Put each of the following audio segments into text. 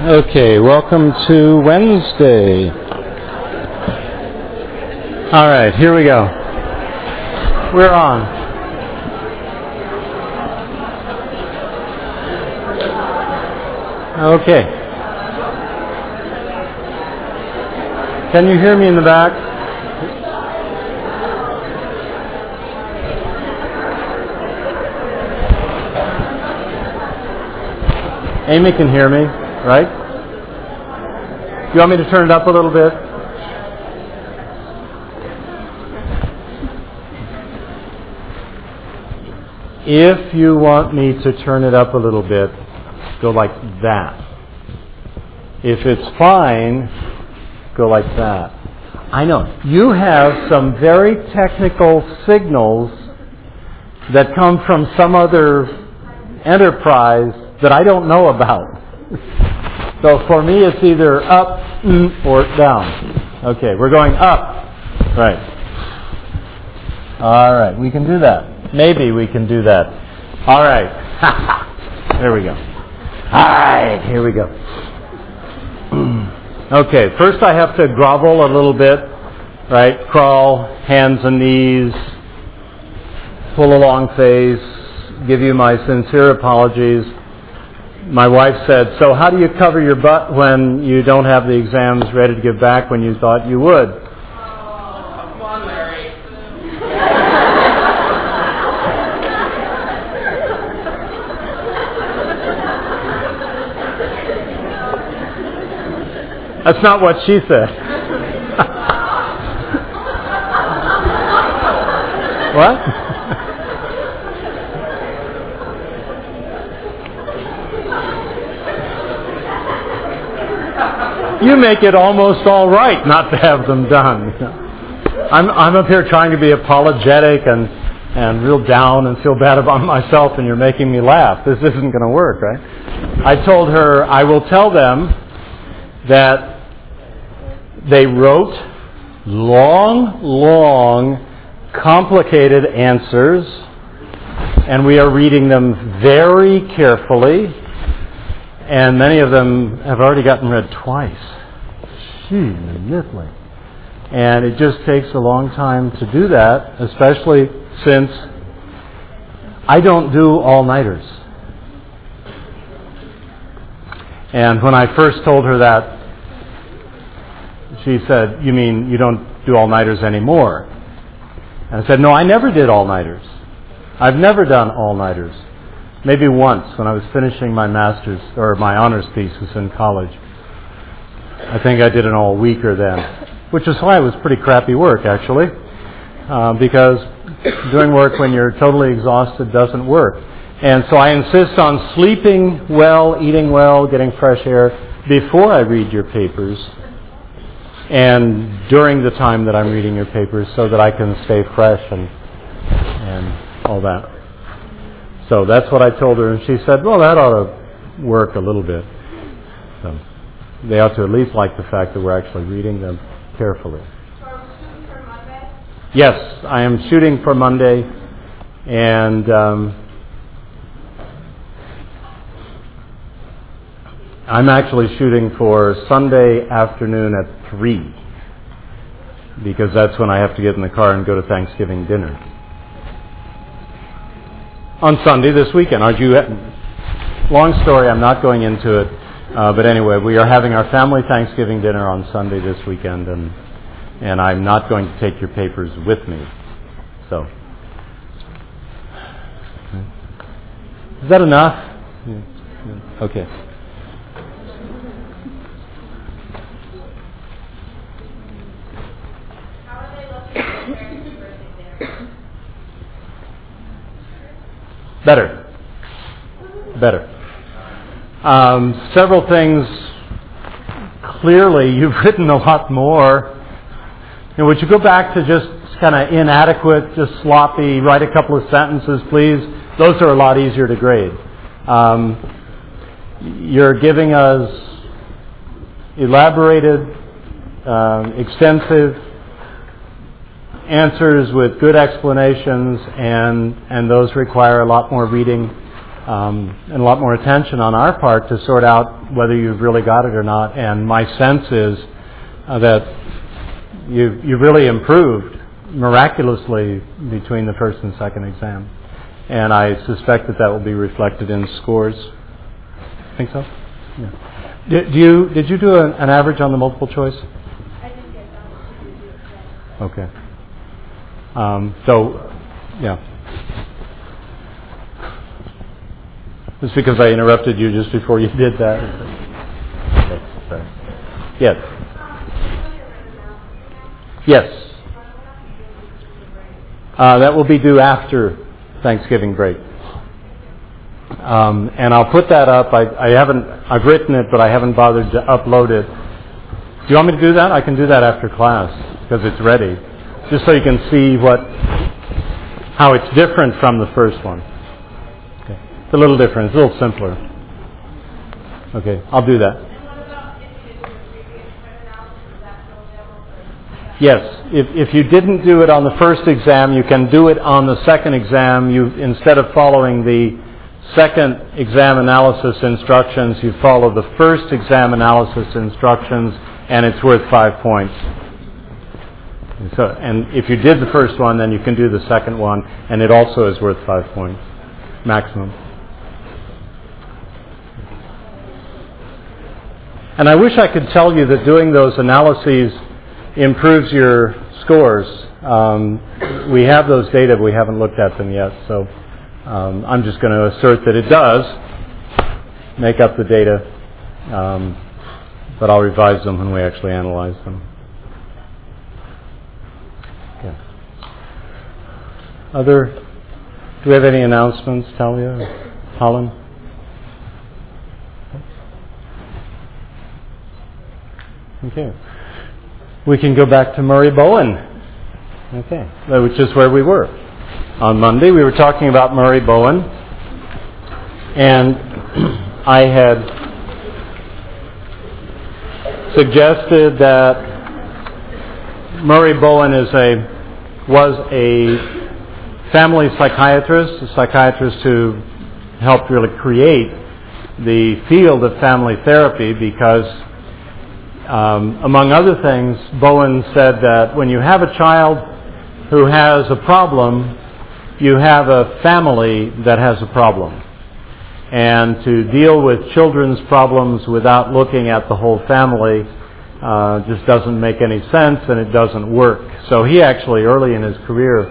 Okay, welcome to Wednesday. All right, here we go. We're on. Okay. Can you hear me in the back? Amy can hear me, right? You want me to turn it up a little bit? If you want me to turn it up a little bit, go like that. If it's fine, go like that. I know. You have some very technical signals that come from some other enterprise that I don't know about. So for me, it's either up or down. Okay, we're going up. Right. All right, we can do that. Maybe we can do that. All right. There we go. All right, here we go. Okay, first I have to grovel a little bit, right? Crawl, hands and knees, pull a long face, give you my sincere apologies. My wife said, so how do you cover your butt when you don't have the exams ready to give back when you thought you would? Oh, come on, Larry. That's not what she said. What? You make it almost all right not to have them done. I'm up here trying to be apologetic and real down and feel bad about myself, and you're making me laugh. This isn't going to work, right? I told her I will tell them that they wrote long, complicated answers, and we are reading them very carefully. And many of them have already gotten read twice. And it just takes a long time to do that, especially since I don't do all-nighters. And when I first told her that, she said, you mean you don't do all-nighters anymore? And I said, no, I never did all-nighters. I've never done all-nighters. Maybe once when I was finishing my master's or my honors thesis in college. I think I did an all-weeker then, which is why it was pretty crappy work, actually, because doing work when you're totally exhausted doesn't work. And so I insist on sleeping well, eating well, getting fresh air before I read your papers and during the time that I'm reading your papers so that I can stay fresh and all that. So that's what I told her, and she said, well, that ought to work a little bit. So they ought to at least like the fact that we're actually reading them carefully. So are we shooting for Monday? Yes, I am shooting for Monday, and I'm actually shooting for Sunday afternoon at 3, because that's when I have to get in the car and go to Thanksgiving dinner. On Sunday this weekend. Aren't you? Long story, I'm not going into it. But anyway, we are having our family Thanksgiving dinner on Sunday this weekend, and I'm not going to take your papers with me. So, is that enough? Okay. How are they looking compared to birthday dinner? Better. Several things. Clearly, you've written a lot more. Would you go back to just kind of inadequate, just sloppy, write a couple of sentences, please? Those are a lot easier to grade. You're giving us elaborated, extensive answers with good explanations, and those require a lot more reading. and a lot more attention on our part to sort out whether you've really got it or not. And my sense is that you've really improved miraculously between the first and second exam. And I suspect that will be reflected in scores. Think so? Yeah. Did you do an average on the multiple choice? I didn't get that. Okay. So, yeah. It's because I interrupted you just before you did that. Okay, sorry. Yes. Yes. That will be due after Thanksgiving break. And I'll put that up. I've written it, but I haven't bothered to upload it. Do you want me to do that? I can do that after class because it's ready. Just so you can see how it's different from the first one. Okay. It's a little different. It's a little simpler. Okay, I'll do that. Yes, if you didn't do it on the first exam, you can do it on the second exam. Instead of following the second exam analysis instructions, you follow the first exam analysis instructions, and it's worth 5 points. And if you did the first one, then you can do the second one, and it also is worth 5 points, maximum. And I wish I could tell you that doing those analyses improves your scores. We have those data, but we haven't looked at them yet, so I'm just going to assert that it does make up the data, but I'll revise them when we actually analyze them. Okay. Do we have any announcements, Talia or Holland? Okay. We can go back to Murray Bowen. Okay. Which is where we were. On Monday, we were talking about Murray Bowen, and I had suggested that Murray Bowen was a family psychiatrist, a psychiatrist who helped really create the field of family therapy because, among other things, Bowen said that when you have a child who has a problem, you have a family that has a problem. And to deal with children's problems without looking at the whole family just doesn't make any sense, and it doesn't work. So he actually, early in his career,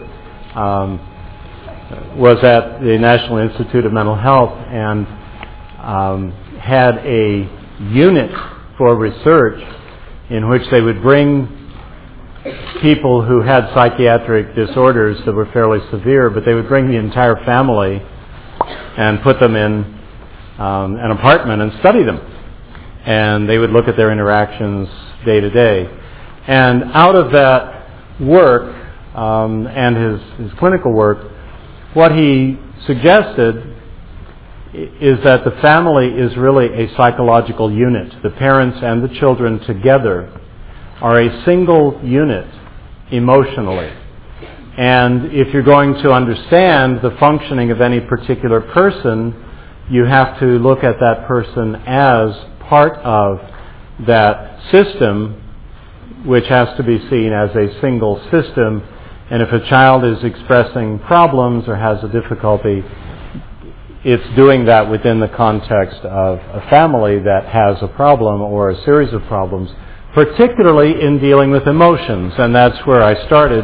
was at the National Institute of Mental Health and had a unit for research in which they would bring people who had psychiatric disorders that were fairly severe, but they would bring the entire family and put them in an apartment and study them. And they would look at their interactions day to day. And out of that work and his clinical work, what he suggested is that the family is really a psychological unit. The parents and the children together are a single unit emotionally. And if you're going to understand the functioning of any particular person, you have to look at that person as part of that system, which has to be seen as a single system. And if a child is expressing problems or has a difficulty, it's doing that within the context of a family that has a problem or a series of problems, particularly in dealing with emotions. And that's where I started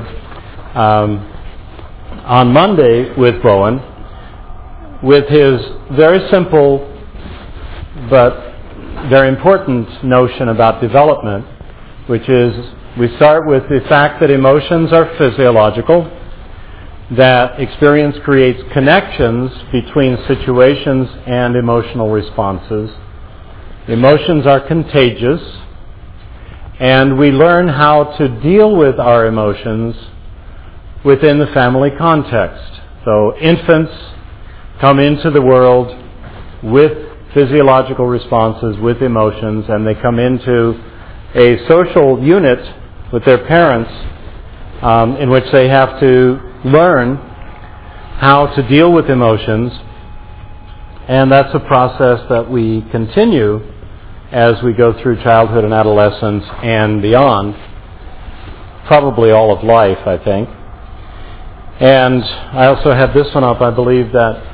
on Monday with Bowen, with his very simple but very important notion about development, which is we start with the fact that emotions are physiological, that experience creates connections between situations and emotional responses. Emotions are contagious, and we learn how to deal with our emotions within the family context. So infants come into the world with physiological responses, with emotions, and they come into a social unit with their parents in which they have to learn how to deal with emotions And that's a process that we continue as we go through childhood and adolescence and beyond, probably all of life, I think. And I also have this one up. I believe that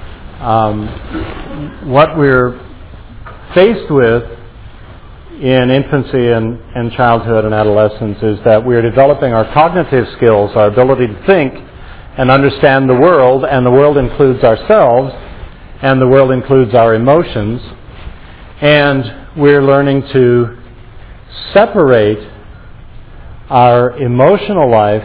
what we're faced with in infancy and childhood and adolescence is that we're developing our cognitive skills, our ability to think and understand the world, and the world includes ourselves, and the world includes our emotions, and we're learning to separate our emotional life,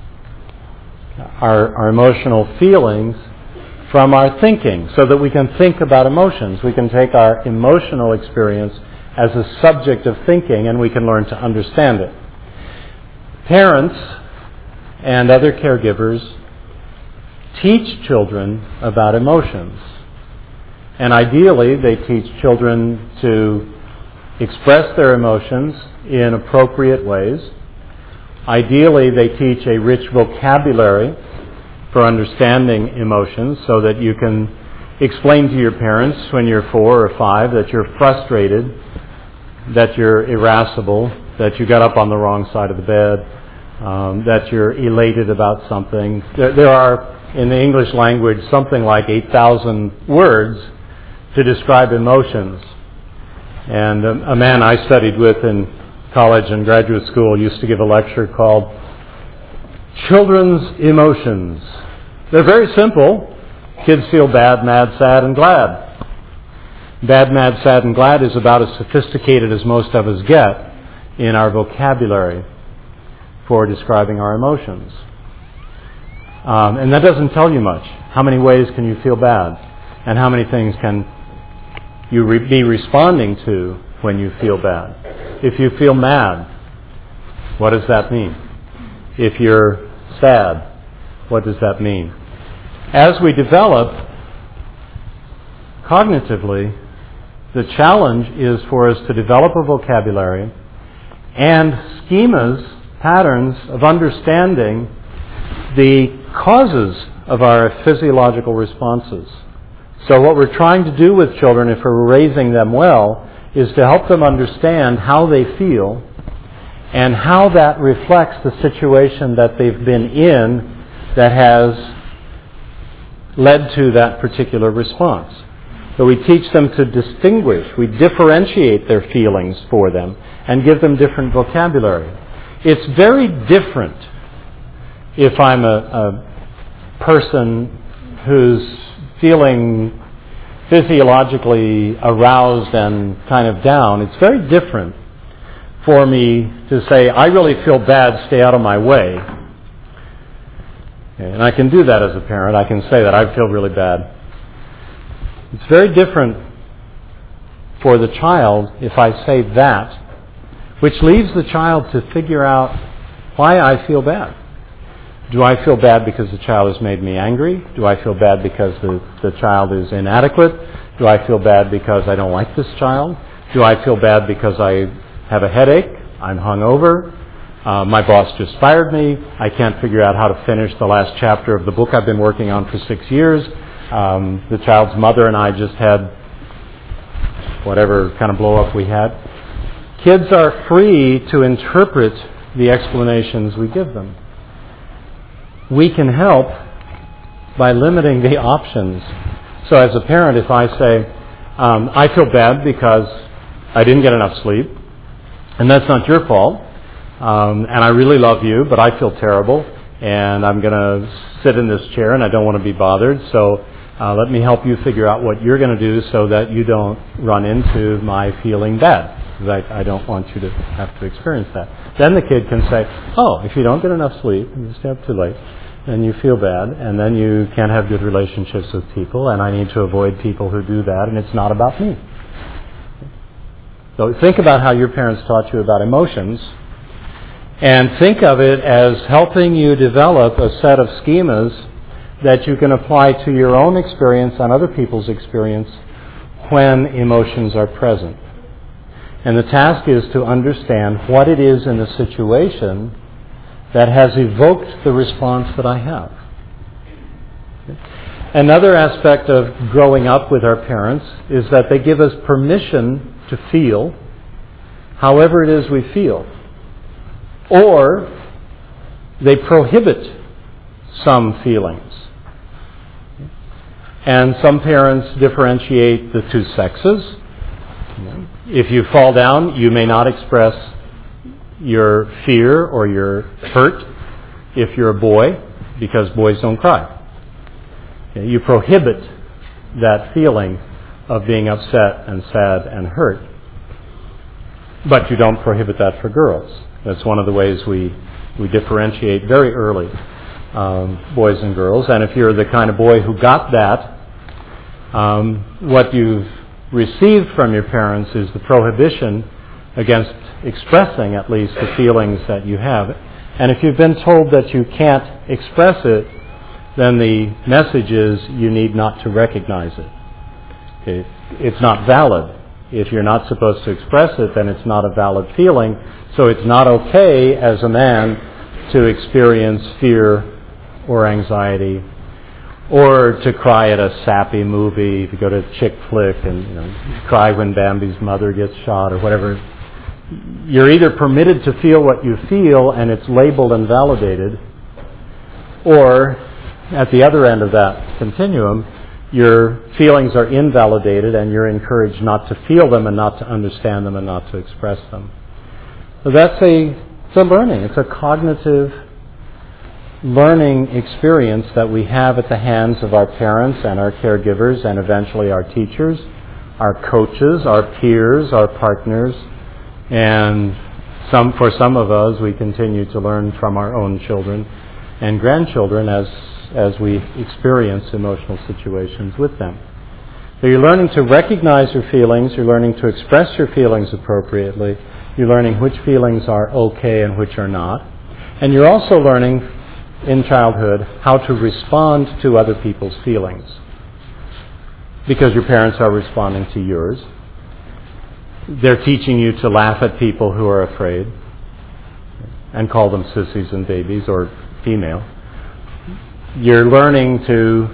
our emotional feelings, from our thinking, so that we can think about emotions. We can take our emotional experience as a subject of thinking, and we can learn to understand it. Parents and other caregivers teach children about emotions. And ideally, they teach children to express their emotions in appropriate ways. Ideally, they teach a rich vocabulary for understanding emotions so that you can explain to your parents when you're 4 or 5 that you're frustrated, that you're irascible, that you got up on the wrong side of the bed, that you're elated about something. There are, in the English language, something like 8,000 words to describe emotions. And a man I studied with in college and graduate school used to give a lecture called Children's Emotions. They're very simple. Kids feel bad, mad, sad, and glad. Bad, mad, sad, and glad is about as sophisticated as most of us get in our vocabulary for describing our emotions. And that doesn't tell you much. How many ways can you feel bad? And how many things can you be responding to when you feel bad? If you feel mad, what does that mean? If you're sad, what does that mean? As we develop cognitively, the challenge is for us to develop a vocabulary and schemas, patterns of understanding the causes of our physiological responses. So what we're trying to do with children, if we're raising them well, is to help them understand how they feel and how that reflects the situation that they've been in that has led to that particular response. So we teach them to distinguish, we differentiate their feelings for them and give them different vocabulary. It's very different if I'm a person who's feeling physiologically aroused and kind of down. It's very different for me to say, I really feel bad, stay out of my way. And I can do that as a parent. I can say that I feel really bad. It's very different for the child if I say that, which leaves the child to figure out why I feel bad. Do I feel bad because the child has made me angry? Do I feel bad because the child is inadequate? Do I feel bad because I don't like this child? Do I feel bad because I have a headache? I'm hungover? My boss just fired me. I can't figure out how to finish the last chapter of the book I've been working on for 6 years. The child's mother and I just had whatever kind of blow up we had. Kids are free to interpret the explanations we give them. We can help by limiting the options. So as a parent, if I say, I feel bad because I didn't get enough sleep, and that's not your fault, and I really love you, but I feel terrible, and I'm going to sit in this chair and I don't want to be bothered, so let me help you figure out what you're going to do so that you don't run into my feeling bad, because I don't want you to have to experience that. Then the kid can say, oh, if you don't get enough sleep and you stay up too late, then you feel bad, and then you can't have good relationships with people, and I need to avoid people who do that, and it's not about me. So think about how your parents taught you about emotions, and think of it as helping you develop a set of schemas that you can apply to your own experience and other people's experience when emotions are present. And the task is to understand what it is in the situation that has evoked the response that I have. Another aspect of growing up with our parents is that they give us permission to feel however it is we feel. Or they prohibit some feelings. And some parents differentiate the two sexes. If you fall down, you may not express your fear or your hurt if you're a boy, because boys don't cry. You prohibit that feeling of being upset and sad and hurt. But you don't prohibit that for girls. That's one of the ways we differentiate very early, boys and girls. And if you're the kind of boy who got that, what you've received from your parents is the prohibition against expressing at least the feelings that you have. And if you've been told that you can't express it, then the message is you need not to recognize it. Okay? It's not valid. If you're not supposed to express it, then it's not a valid feeling. So it's not okay as a man to experience fear or anxiety, or to cry at a sappy movie, if you go to a chick flick and cry when Bambi's mother gets shot or whatever. You're either permitted to feel what you feel and it's labeled and validated, or at the other end of that continuum, your feelings are invalidated and you're encouraged not to feel them and not to understand them and not to express them. So it's a learning. It's a cognitive learning experience that we have at the hands of our parents and our caregivers and eventually our teachers, our coaches, our peers, our partners, and for some of us we continue to learn from our own children and grandchildren as we experience emotional situations with them. So you're learning to recognize your feelings, you're learning to express your feelings appropriately, you're learning which feelings are okay and which are not, and you're also learning in childhood how to respond to other people's feelings, because your parents are responding to yours. They're teaching you to laugh at people who are afraid and call them sissies and babies or female. You're learning to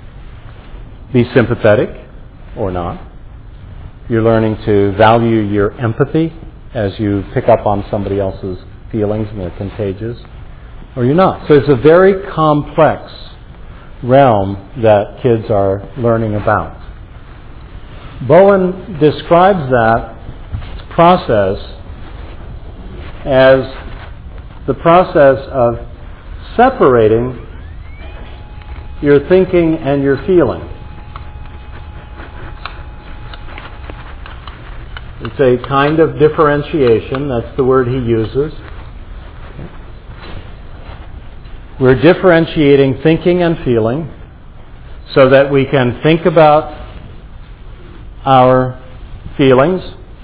be sympathetic or not. You're learning to value your empathy as you pick up on somebody else's feelings and they're contagious, or you're not. So it's a very complex realm that kids are learning about. Bowen describes that process as the process of separating your thinking and your feeling. It's a kind of differentiation. That's the word he uses. We're differentiating thinking and feeling so that we can think about our feelings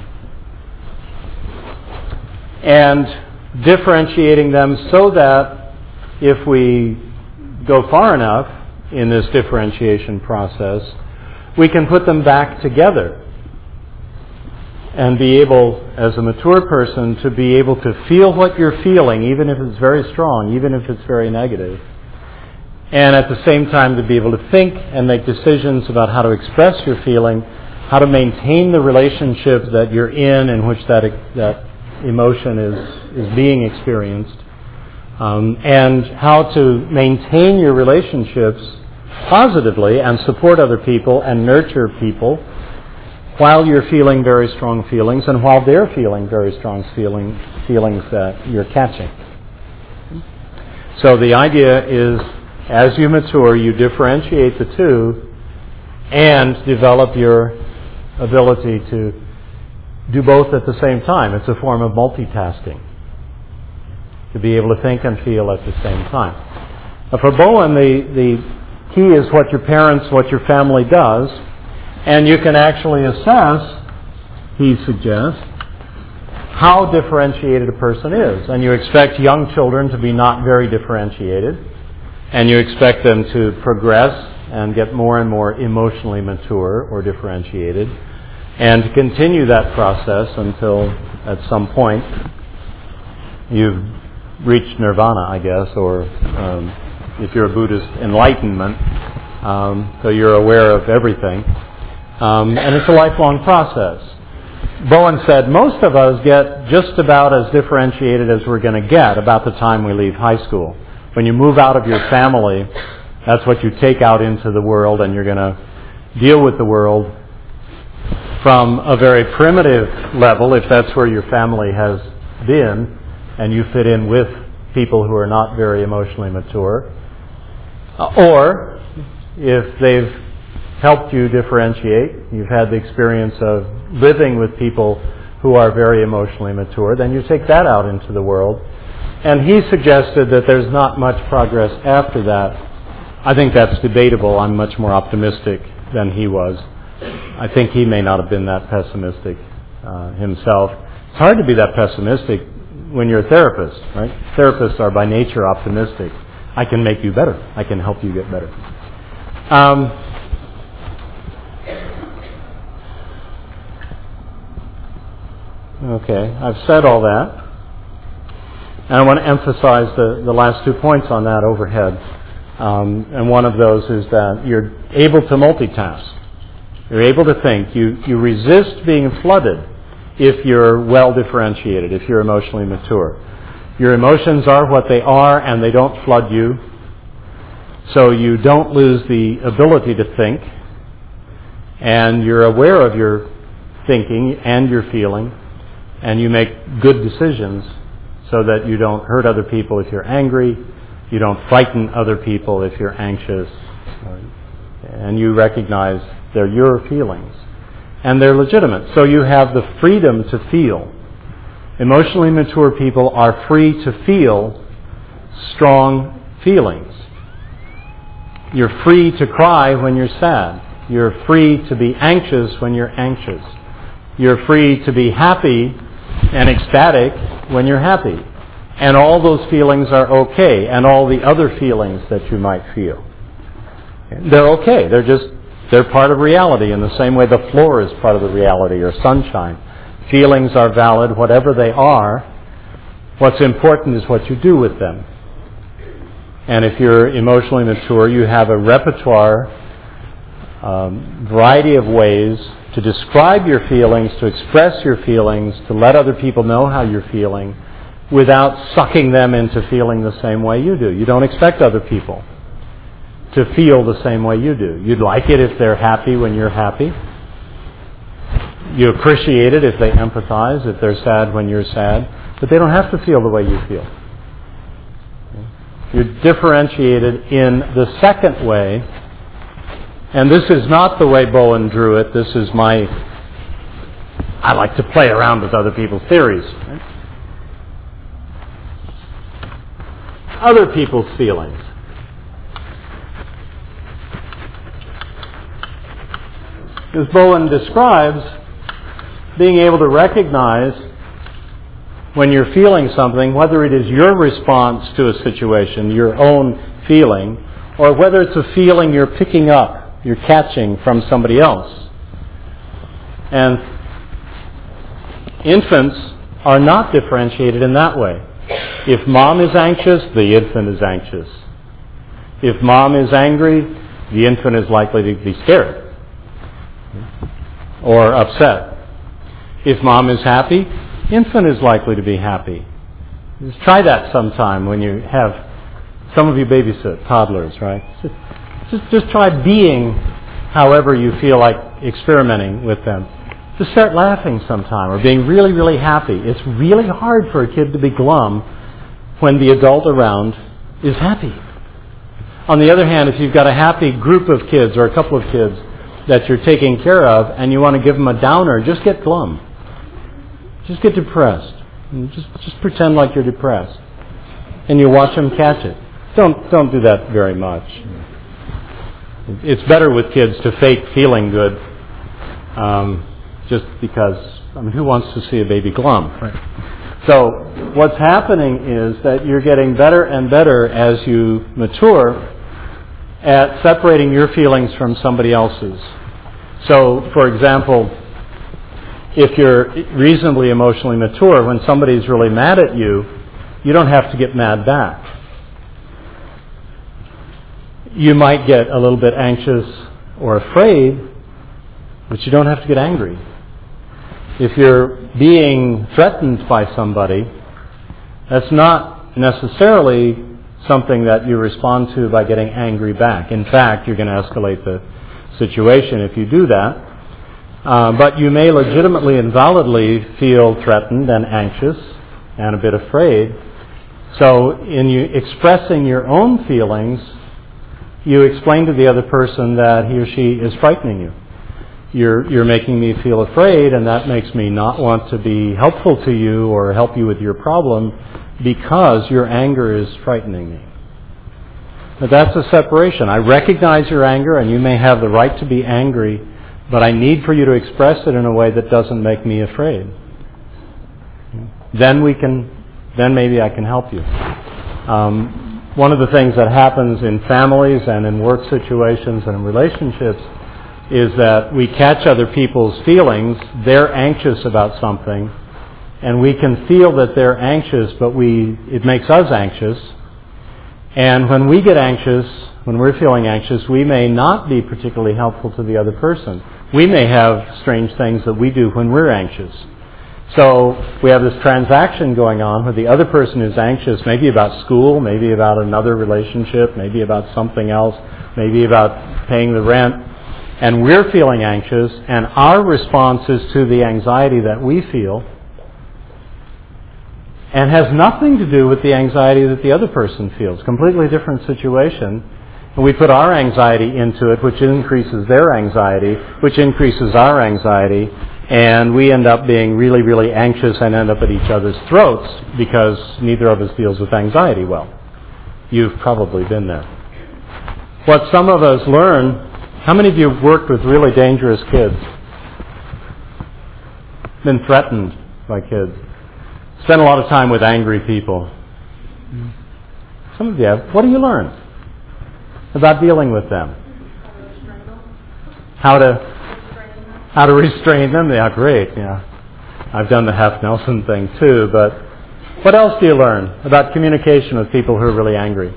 and differentiating them so that if we go far enough in this differentiation process, we can put them back together and be able, as a mature person, to be able to feel what you're feeling, even if it's very strong, even if it's very negative, and at the same time to be able to think and make decisions about how to express your feeling, how to maintain the relationship that you're in which that emotion is being experienced, and how to maintain your relationships positively and support other people and nurture people while you're feeling very strong feelings and while they're feeling very strong feelings that you're catching. So the idea is, as you mature, you differentiate the two and develop your ability to do both at the same time. It's a form of multitasking, to be able to think and feel at the same time. Now for Bowen, the key is what your parents, what your family does, and you can actually assess, he suggests, how differentiated a person is. And you expect young children to be not very differentiated, and you expect them to progress and get more and more emotionally mature or differentiated, and to continue that process until at some point you've reached nirvana, I guess, or if you're a Buddhist, enlightenment, So you're aware of everything. And it's a lifelong process. Bowen said most of us get just about as differentiated as we're going to get about the time we leave high school. When you move out of your family, that's what you take out into the world, and you're going to deal with the world from a very primitive level, if that's where your family has been, and you fit in with people who are not very emotionally mature. Or, if they've helped you differentiate, you've had the experience of living with people who are very emotionally mature, then you take that out into the world. And he suggested that there's not much progress after that. I think that's debatable. I'm much more optimistic than he was. I think he may not have been that pessimistic himself. It's hard to be that pessimistic when you're a therapist, right? Therapists are by nature optimistic. I can make you better. I can help you get better. Okay, I've said all that. And I want to emphasize the last 2 points on that overhead. And one of those is that you're able to multitask. You're able to think. You resist being flooded if you're well differentiated, if you're emotionally mature. Your emotions are what they are, and they don't flood you. So you don't lose the ability to think. And you're aware of your thinking and your feeling. And you make good decisions so that you don't hurt other people if you're angry. You don't frighten other people if you're anxious. And you recognize they're your feelings. And they're legitimate. So you have the freedom to feel. Emotionally mature people are free to feel strong feelings. You're free to cry when you're sad. You're free to be anxious when you're anxious. You're free to be happy and ecstatic when you're happy. And all those feelings are okay, and all the other feelings that you might feel. They're okay. They're part of reality in the same way the floor is part of the reality, or sunshine. Feelings are valid, whatever they are. What's important is what you do with them. And if you're emotionally mature, you have a repertoire, variety of ways to describe your feelings, to express your feelings, to let other people know how you're feeling, without sucking them into feeling the same way you do. You don't expect other people to feel the same way you do. You'd like it if they're happy when you're happy. You appreciate it if they empathize, if they're sad when you're sad. But they don't have to feel the way you feel. You're differentiated in the second way. And this is not the way Bowen drew it. This is I like to play around with other people's theories. Right? Other people's feelings. As Bowen describes, being able to recognize when you're feeling something, whether it is your response to a situation, your own feeling, or whether it's a feeling you're picking up, you're catching from somebody else. And infants are not differentiated in that way. If mom is anxious, the infant is anxious. If mom is angry, the infant is likely to be scared or upset. If mom is happy, infant is likely to be happy. Just try that sometime when you have, some of you babysit toddlers, right? Just try being however you feel like experimenting with them. Just start laughing sometime or being really, really happy. It's really hard for a kid to be glum when the adult around is happy. On the other hand, if you've got a happy group of kids or a couple of kids that you're taking care of and you want to give them a downer, just get glum. Just get depressed. Just pretend like you're depressed. And you watch them catch it. Don't do that very much. It's better with kids to fake feeling good, just because, who wants to see a baby glum? Right. So what's happening is that you're getting better and better as you mature at separating your feelings from somebody else's. So, for example, if you're reasonably emotionally mature, when somebody's really mad at you, you don't have to get mad back. you might get a little bit anxious or afraid, but you don't have to get angry. If you're being threatened by somebody, that's not necessarily something that you respond to by getting angry back. In fact, you're going to escalate the situation if you do that. But you may legitimately and validly feel threatened and anxious and a bit afraid. So in you expressing your own feelings, you explain to the other person that he or she is frightening you. You're making me feel afraid, and that makes me not want to be helpful to you or help you with your problem because your anger is frightening me. But that's a separation. I recognize your anger, and you may have the right to be angry, but I need for you to express it in a way that doesn't make me afraid. Then maybe I can help you. One of the things that happens in families and in work situations and in relationships is that we catch other people's feelings. They're anxious about something, and we can feel that they're anxious, but it makes us anxious. And when we get anxious, when we're feeling anxious, we may not be particularly helpful to the other person. We may have strange things that we do when we're anxious. So we have this transaction going on where the other person is anxious, maybe about school, maybe about another relationship, maybe about something else, maybe about paying the rent. And we're feeling anxious, and our response is to the anxiety that we feel, and has nothing to do with the anxiety that the other person feels. Completely different situation. And we put our anxiety into it, which increases their anxiety, which increases our anxiety, and we end up being really, really anxious and end up at each other's throats because neither of us deals with anxiety well. You've probably been there. What some of us learn, how many of you have worked with really dangerous kids? Been threatened by kids? Spent a lot of time with angry people? Some of you have. What do you learn about dealing with them? How to restrain them? Yeah, great. Yeah, I've done the Hef Nelson thing too. But what else do you learn about communication with people who are really angry?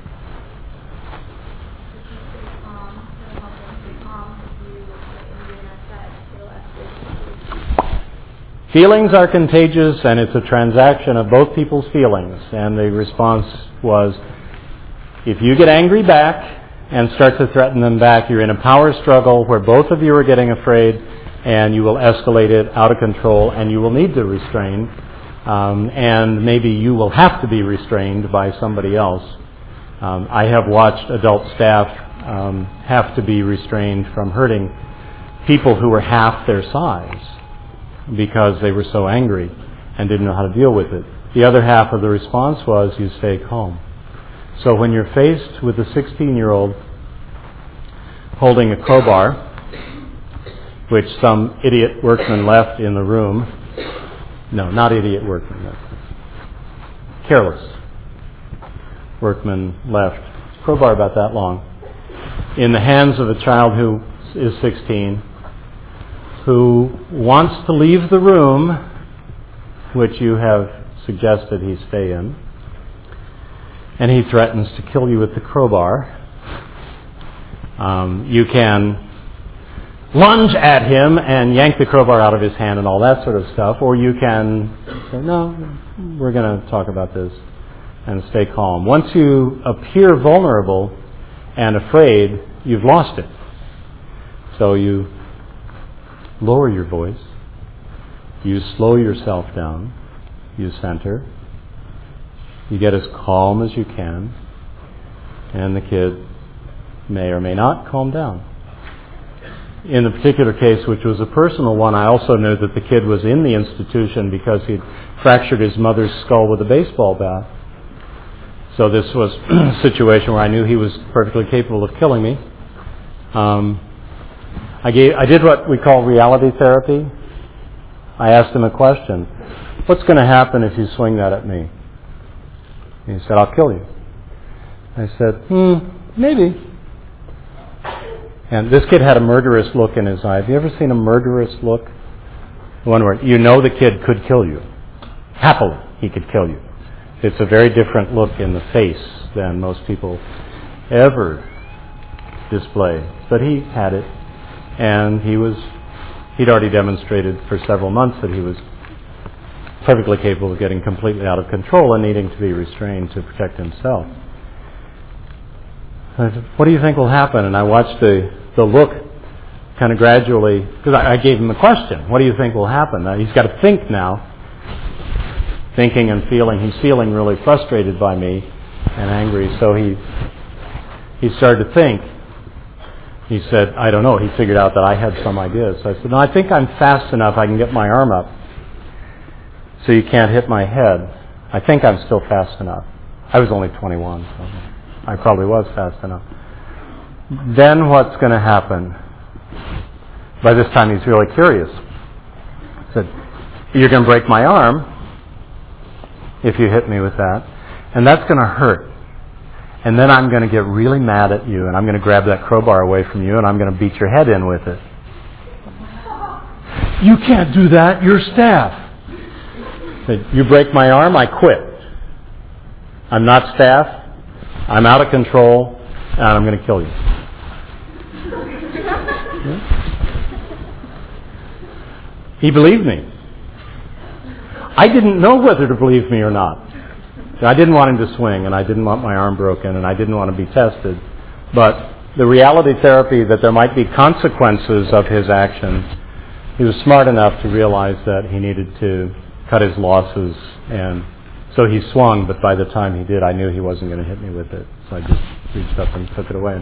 Feelings are contagious, and it's a transaction of both people's feelings. And the response was, if you get angry back and start to threaten them back, you're in a power struggle where both of you are getting afraid, and you will escalate it out of control, and you will need to restrain. And maybe you will have to be restrained by somebody else. I have watched adult staff have to be restrained from hurting people who were half their size, because they were so angry and didn't know how to deal with it. The other half of the response was, you stay calm. So when you're faced with a 16-year-old holding a crowbar, which some idiot workman left in the room, no, not idiot workman, no, careless workman left, crowbar about that long, in the hands of a child who is 16, who wants to leave the room, which you have suggested he stay in, and he threatens to kill you with the crowbar. You can lunge at him and yank the crowbar out of his hand and all that sort of stuff, or you can say, no, we're going to talk about this, and stay calm. Once you appear vulnerable and afraid, you've lost it. So you lower your voice, you slow yourself down, you center, you get as calm as you can, and the kid may or may not calm down. In the particular case, which was a personal one, I also knew that the kid was in the institution because he'd fractured his mother's skull with a baseball bat. So this was a situation where I knew he was perfectly capable of killing me. I did what we call reality therapy. I asked him a question. What's going to happen if you swing that at me? And he said, I'll kill you. I said, maybe. And this kid had a murderous look in his eye. Have you ever seen a murderous look? One word. You know the kid could kill you. Happily, he could kill you. It's a very different look in the face than most people ever display. But he had it, and he'd already demonstrated for several months that he was perfectly capable of getting completely out of control and needing to be restrained to protect himself. I said, what do you think will happen? And I watched the look kind of gradually, because I gave him a question. What do you think will happen? Now, he's got to think now. Thinking and feeling. He's feeling really frustrated by me and angry. So he started to think. He said, I don't know. He figured out that I had some ideas. So I said, no, I think I'm fast enough. I can get my arm up so you can't hit my head. I think I'm still fast enough. I was only 21, so I probably was fast enough. Then what's going to happen? By this time he's really curious. He said, you're going to break my arm if you hit me with that, and that's going to hurt. And then I'm going to get really mad at you, and I'm going to grab that crowbar away from you, and I'm going to beat your head in with it. You can't do that. You're staff. He said, you break my arm, I quit. I'm not staff. I'm out of control, and I'm going to kill you. He believed me. I didn't know whether to believe me or not. I didn't want him to swing, and I didn't want my arm broken, and I didn't want to be tested. But the reality therapy that there might be consequences of his actions, he was smart enough to realize that he needed to cut his losses, and so he swung, but by the time he did, I knew he wasn't going to hit me with it. So I just reached up and took it away.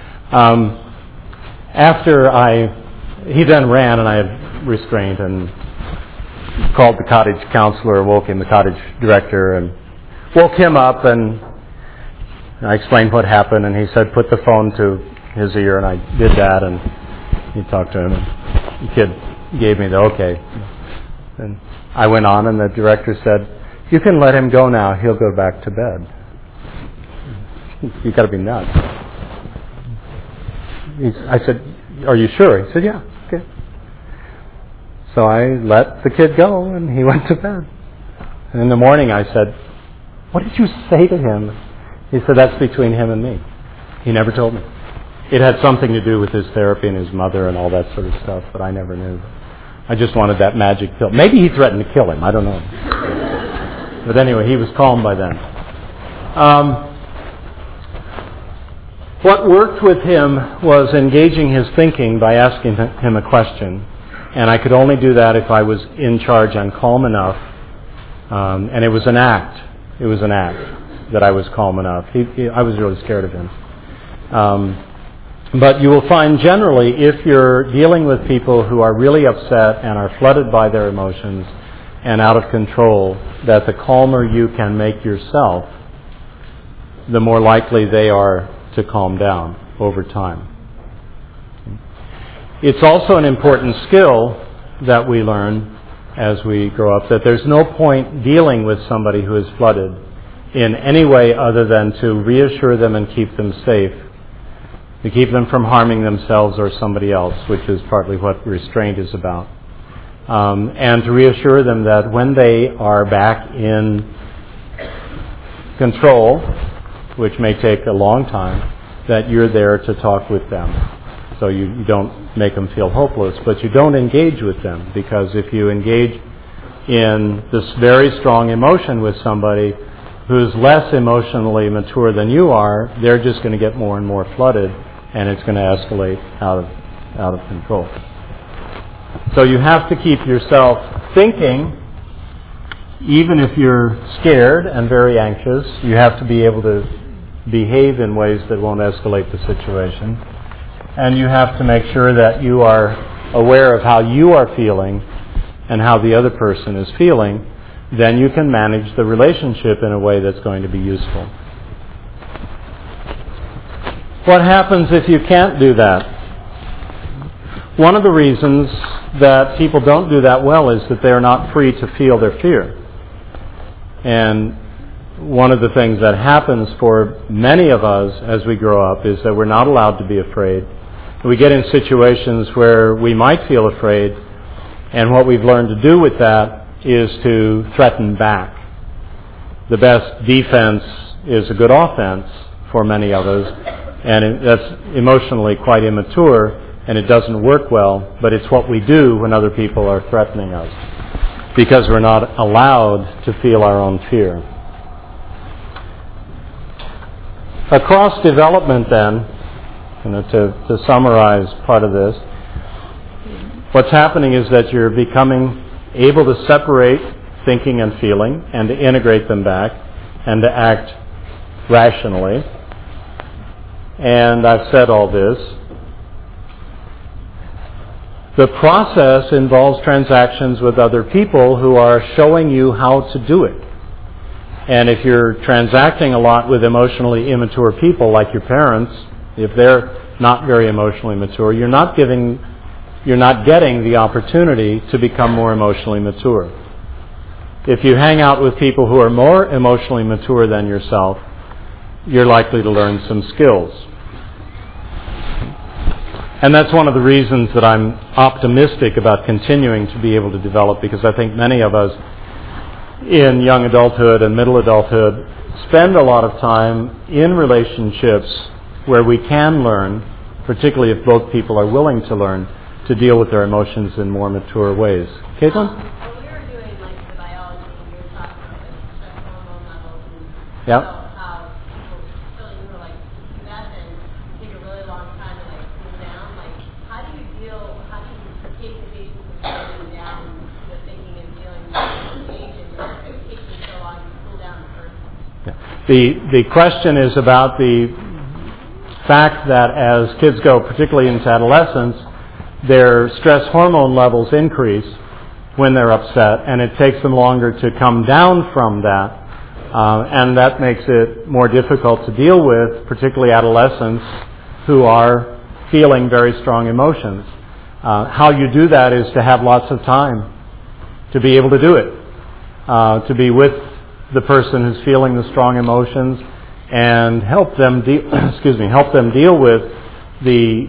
He then ran, and I had restrained and called the cottage counselor, woke him, the cottage director, and woke him up, and I explained what happened, and he said, put the phone to his ear, and I did that, and he talked to him, and the kid gave me the okay. And I went on, and the director said, you can let him go now, he'll go back to bed. You've got to be nuts. I said, are you sure? He said, yeah, okay. So I let the kid go, and he went to bed. And in the morning I said, what did you say to him? He said, that's between him and me. He never told me. It had something to do with his therapy and his mother and all that sort of stuff, but I never knew. I just wanted that magic pill. Maybe he threatened to kill him, I don't know. But anyway, he was calm by then. What worked with him was engaging his thinking by asking him a question. And I could only do that if I was in charge and calm enough. And it was an act. It was an act that I was calm enough. I was really scared of him. But you will find generally, if you're dealing with people who are really upset and are flooded by their emotions and out of control, that the calmer you can make yourself, the more likely they are to calm down over time. It's also an important skill that we learn as we grow up, that there's no point dealing with somebody who is flooded in any way other than to reassure them and keep them safe, to keep them from harming themselves or somebody else, which is partly what restraint is about. And to reassure them that when they are back in control, which may take a long time, that you're there to talk with them. So you don't make them feel hopeless, but you don't engage with them, because if you engage in this very strong emotion with somebody who's less emotionally mature than you are, they're just going to get more and more flooded, and it's going to escalate out of control. So you have to keep yourself thinking, even if you're scared and very anxious. You have to be able to behave in ways that won't escalate the situation. And you have to make sure that you are aware of how you are feeling and how the other person is feeling. Then you can manage the relationship in a way that's going to be useful. What happens if you can't do that? One of the reasons that people don't do that well is that they're not free to feel their fear. And one of the things that happens for many of us as we grow up is that we're not allowed to be afraid. We get in situations where we might feel afraid, and what we've learned to do with that is to threaten back. The best defense is a good offense for many of us, And that's emotionally quite immature, and it doesn't work well, but it's what we do when other people are threatening us, because we're not allowed to feel our own fear. Across development then, to summarize part of this, what's happening is that you're becoming able to separate thinking and feeling and to integrate them back and to act rationally. And I've said all this. The process involves transactions with other people who are showing you how to do it. And if you're transacting a lot with emotionally immature people like your parents, if they're not very emotionally mature, you're not getting the opportunity to become more emotionally mature. If you hang out with people who are more emotionally mature than yourself, you're likely to learn some skills. And that's one of the reasons that I'm optimistic about continuing to be able to develop, because I think many of us in young adulthood and middle adulthood spend a lot of time in relationships where we can learn, particularly if both people are willing to learn, to deal with their emotions in more mature ways. Caitlin? When we were doing the biology, we were talking about stress hormone levels and Yep. how people you were do that and take a really long time to cool down. How do you take the patients from cooling down the thinking and feeling change, and it takes you so long to cool down the first one? Yeah. The question is about the fact that as kids go, particularly into adolescence, their stress hormone levels increase when they're upset, and it takes them longer to come down from that, and that makes it more difficult to deal with, particularly adolescents who are feeling very strong emotions. How you do that is to have lots of time to be able to do it, to be with the person who's feeling the strong emotions and help them deal with the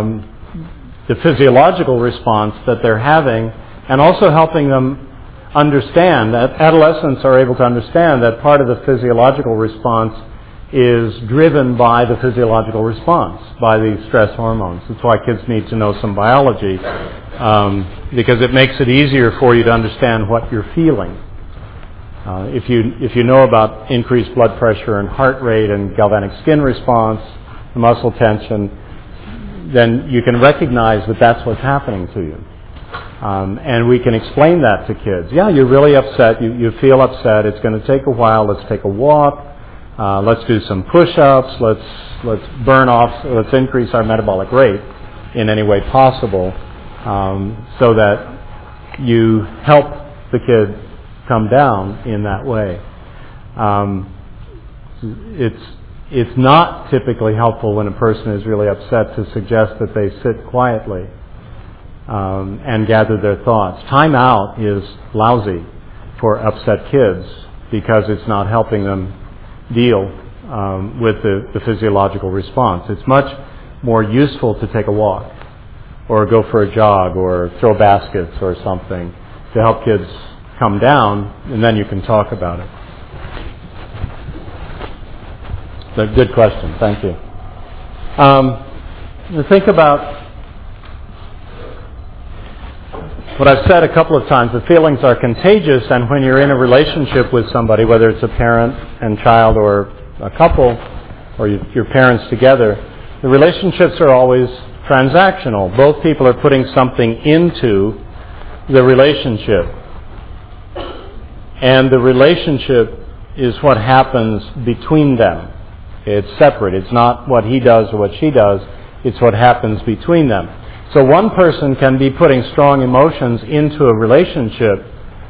physiological response that they're having, and also helping them understand that adolescents are able to understand that part of the physiological response is driven by the physiological response, by the stress hormones. That's why kids need to know some biology, because it makes it easier for you to understand what you're feeling. If you know about increased blood pressure and heart rate and galvanic skin response, muscle tension, then you can recognize that that's what's happening to you. And we can explain that to kids. Yeah, you're really upset. You feel upset. It's going to take a while. Let's take a walk. Let's do some push-ups. Let's burn off. Let's increase our metabolic rate in any way possible, so that you help the kid come down in that way. It's not typically helpful when a person is really upset to suggest that they sit quietly and gather their thoughts. Time out is lousy for upset kids because it's not helping them deal with the physiological response. It's much more useful to take a walk or go for a jog or throw baskets or something to help kids come down, and then you can talk about it. Good question. Thank you. Think about what I've said a couple of times. The feelings are contagious, and when you're in a relationship with somebody, whether it's a parent and child or a couple or your parents together, the relationships are always transactional. Both people are putting something into the relationship. And the relationship is what happens between them. It's separate. It's not what he does or what she does. It's what happens between them. So one person can be putting strong emotions into a relationship,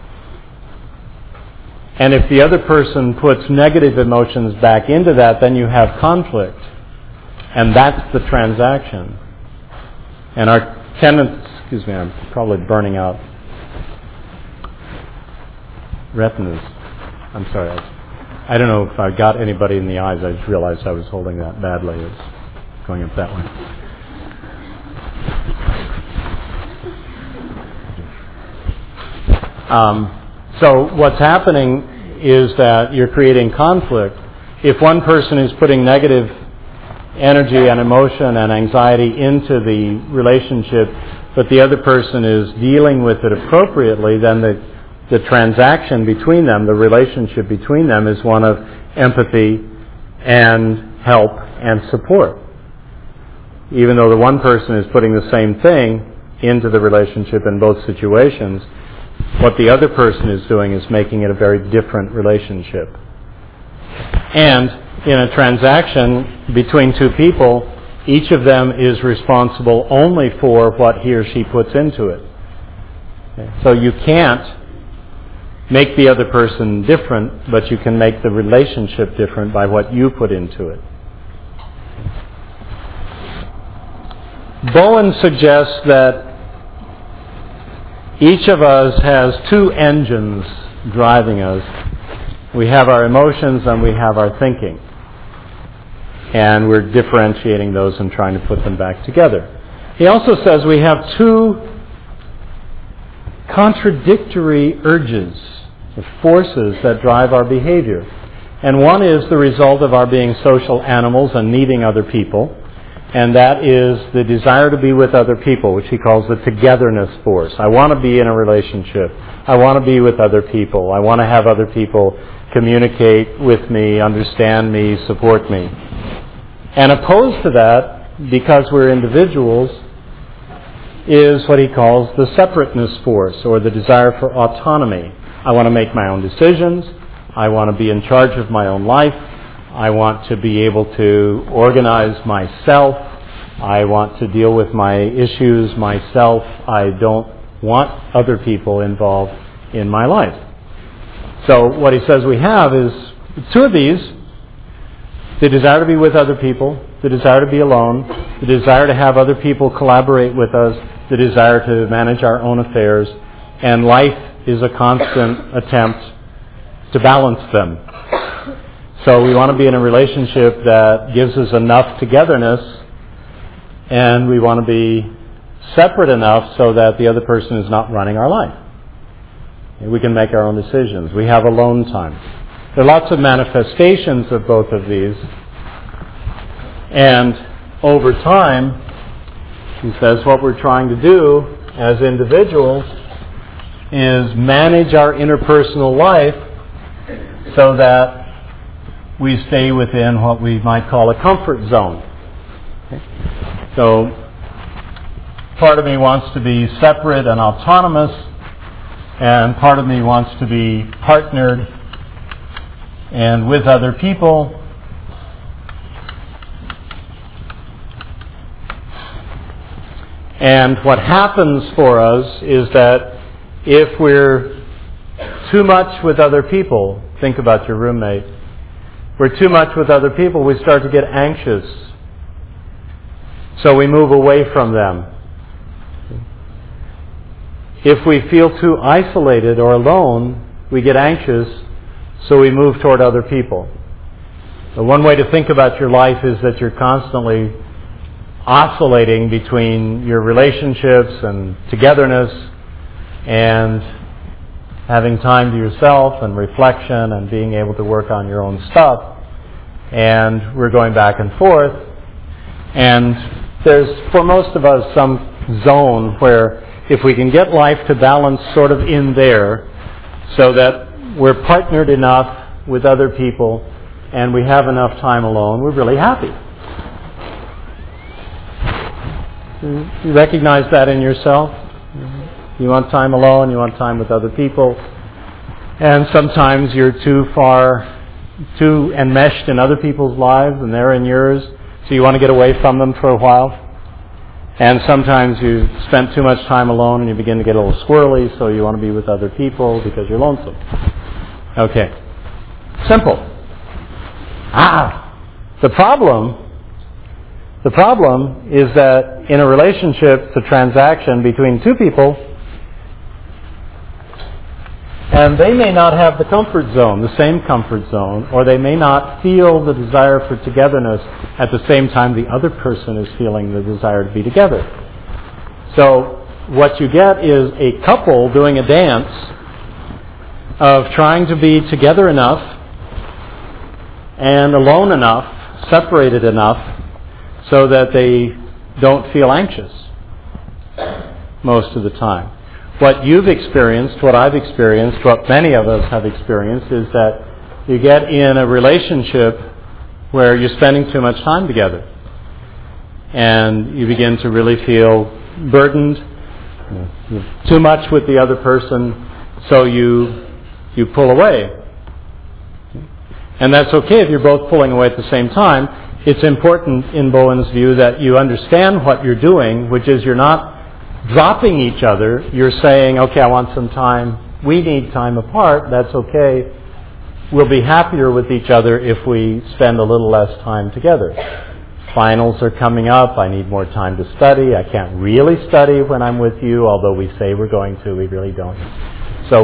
and if the other person puts negative emotions back into that, then you have conflict. And that's the transaction. And our tendency, I'm probably burning out retinas. I'm sorry. I don't know if I got anybody in the eyes. I just realized I was holding that badly. It's going up that way. So what's happening is that you're creating conflict. If one person is putting negative energy and emotion and anxiety into the relationship, but the other person is dealing with it appropriately, then the transaction between them, the relationship between them, is one of empathy and help and support. Even though the one person is putting the same thing into the relationship in both situations, what the other person is doing is making it a very different relationship. And in a transaction between two people, each of them is responsible only for what he or she puts into it. Okay. So you can't make the other person different, but you can make the relationship different by what you put into it. Bowen suggests that each of us has two engines driving us. We have our emotions and we have our thinking. And we're differentiating those and trying to put them back together. He also says we have two contradictory urges, or forces that drive our behavior. And one is the result of our being social animals and needing other people. And that is the desire to be with other people, which he calls the togetherness force. I want to be in a relationship. I want to be with other people. I want to have other people communicate with me, understand me, support me. And opposed to that, because we're individuals, is what he calls the separateness force, or the desire for autonomy. I want to make my own decisions. I want to be in charge of my own life. I want to be able to organize myself. I want to deal with my issues myself. I don't want other people involved in my life. So what he says we have is two of these: the desire to be with other people, the desire to be alone, the desire to have other people collaborate with us, the desire to manage our own affairs, and life is a constant attempt to balance them. So we want to be in a relationship that gives us enough togetherness, and we want to be separate enough so that the other person is not running our life. And we can make our own decisions. We have alone time. There are lots of manifestations of both of these. And over time, he says what we're trying to do as individuals is manage our interpersonal life so that we stay within what we might call a comfort zone. Okay? So part of me wants to be separate and autonomous, and part of me wants to be partnered and with other people. And what happens for us is that if we're too much with other people, think about your roommate, we're too much with other people, we start to get anxious. So we move away from them. If we feel too isolated or alone, we get anxious, so we move toward other people. So one way to think about your life is that you're constantly oscillating between your relationships and togetherness and having time to yourself and reflection and being able to work on your own stuff. And we're going back and forth. And there's, for most of us, some zone where if we can get life to balance sort of in there so that we're partnered enough with other people and we have enough time alone, we're really happy. You recognize that in yourself? You want time alone, you want time with other people, and sometimes you're too enmeshed in other people's lives and they're in yours, so you want to get away from them for a while. And sometimes you spent too much time alone and you begin to get a little squirrely, so you want to be with other people because you're lonesome. Okay. Simple. The problem is that in a relationship, it's a transaction between two people, and they may not have the comfort zone, the same comfort zone, or they may not feel the desire for togetherness at the same time the other person is feeling the desire to be together. So what you get is a couple doing a dance of trying to be together enough and alone enough, separated enough, so that they don't feel anxious most of the time. What you've experienced, what I've experienced, what many of us have experienced is that you get in a relationship where you're spending too much time together. And you begin to really feel burdened, too much with the other person, so you pull away. And that's okay if you're both pulling away at the same time. It's important, in Bowen's view, that you understand what you're doing, which is you're not dropping each other. You're saying, okay, I want some time. We need time apart. That's okay. We'll be happier with each other if we spend a little less time together. Finals are coming up. I need more time to study. I can't really study when I'm with you, although we say we're going to. We really don't. So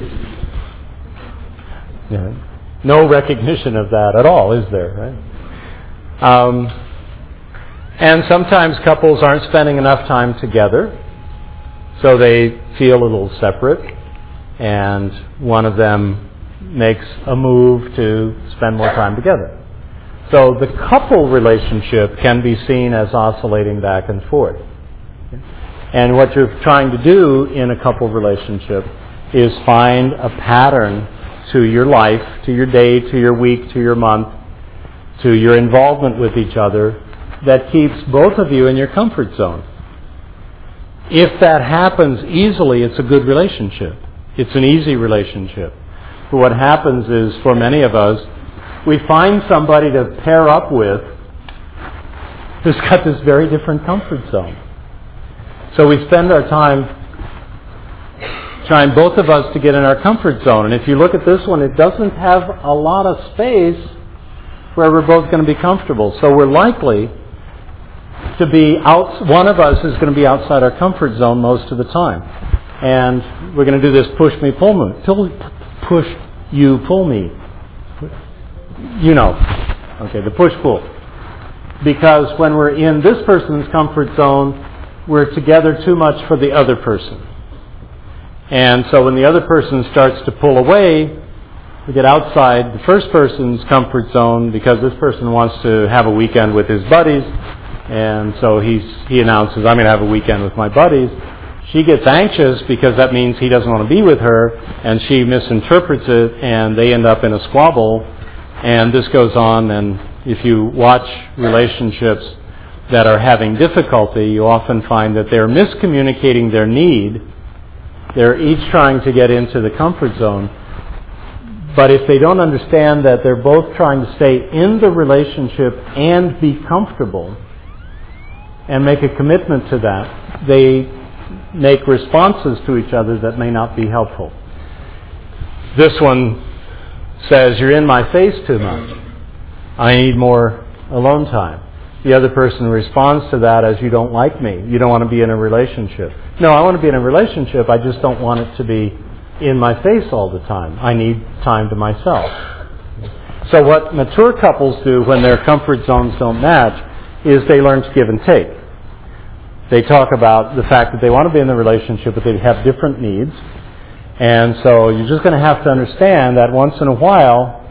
no recognition of that at all, is there, right? And sometimes couples aren't spending enough time together, so they feel a little separate, and one of them makes a move to spend more time together. So the couple relationship can be seen as oscillating back and forth. And what you're trying to do in a couple relationship is find a pattern to your life, to your day, to your week, to your month, to your involvement with each other that keeps both of you in your comfort zone. If that happens easily, it's a good relationship. It's an easy relationship. But what happens is, for many of us, we find somebody to pair up with who's got this very different comfort zone. So we spend our time trying, both of us, to get in our comfort zone. And if you look at this one, it doesn't have a lot of space where we're both going to be comfortable. So we're likely to be out, one of us is going to be outside our comfort zone most of the time. And we're going to do this push me, pull me. Push you, pull me. You know. Okay, the push-pull. Because when we're in this person's comfort zone, we're together too much for the other person. And so when the other person starts to pull away, we get outside the first person's comfort zone because this person wants to have a weekend with his buddies. And so he announces, I'm going to have a weekend with my buddies. She gets anxious because that means he doesn't want to be with her, and she misinterprets it, and they end up in a squabble. And this goes on, and if you watch relationships that are having difficulty, you often find that they're miscommunicating their need. They're each trying to get into the comfort zone. But if they don't understand that they're both trying to stay in the relationship and be comfortable and make a commitment to that, they make responses to each other that may not be helpful. This one says, you're in my face too much. I need more alone time. The other person responds to that as, you don't like me. You don't want to be in a relationship. No, I want to be in a relationship. I just don't want it to be in my face all the time. I need time to myself. So what mature couples do when their comfort zones don't match is they learn to give and take. They talk about the fact that they want to be in the relationship, but they have different needs. And so you're just going to have to understand that once in a while,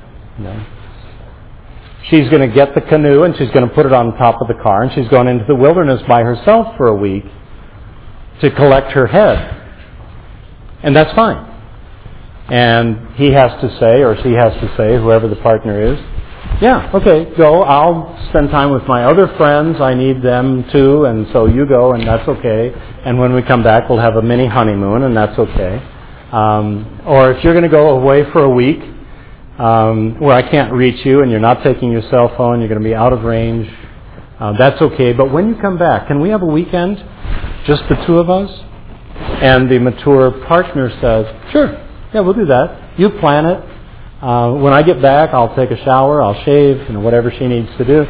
she's going to get the canoe and she's going to put it on top of the car, and she's going into the wilderness by herself for a week to collect her head. And that's fine. And he has to say, or she has to say, whoever the partner is, yeah, okay, go. I'll spend time with my other friends. I need them too, and so you go, and that's okay. And when we come back, we'll have a mini honeymoon, and that's okay. Or if you're going to go away for a week where I can't reach you and you're not taking your cell phone, you're going to be out of range, that's okay. But when you come back, can we have a weekend, just the two of us? And the mature partner says, sure, yeah, we'll do that. You plan it. When I get back, I'll take a shower, I'll shave, whatever she needs to do,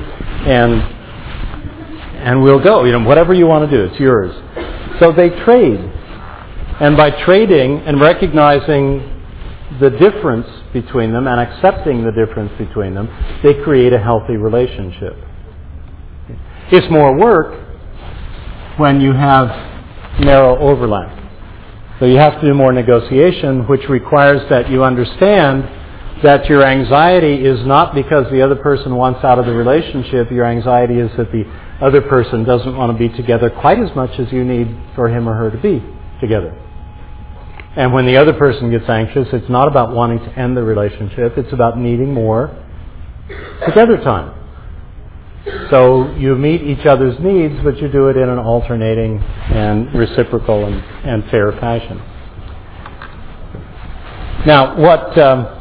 and we'll go. Whatever you want to do, it's yours. So they trade. And by trading and recognizing the difference between them and accepting the difference between them, they create a healthy relationship. It's more work when you have narrow overlap. So you have to do more negotiation, which requires that you understand that your anxiety is not because the other person wants out of the relationship. Your anxiety is that the other person doesn't want to be together quite as much as you need for him or her to be together. And when the other person gets anxious, it's not about wanting to end the relationship. It's about needing more together time. So you meet each other's needs, but you do it in an alternating and reciprocal and fair fashion. Now, what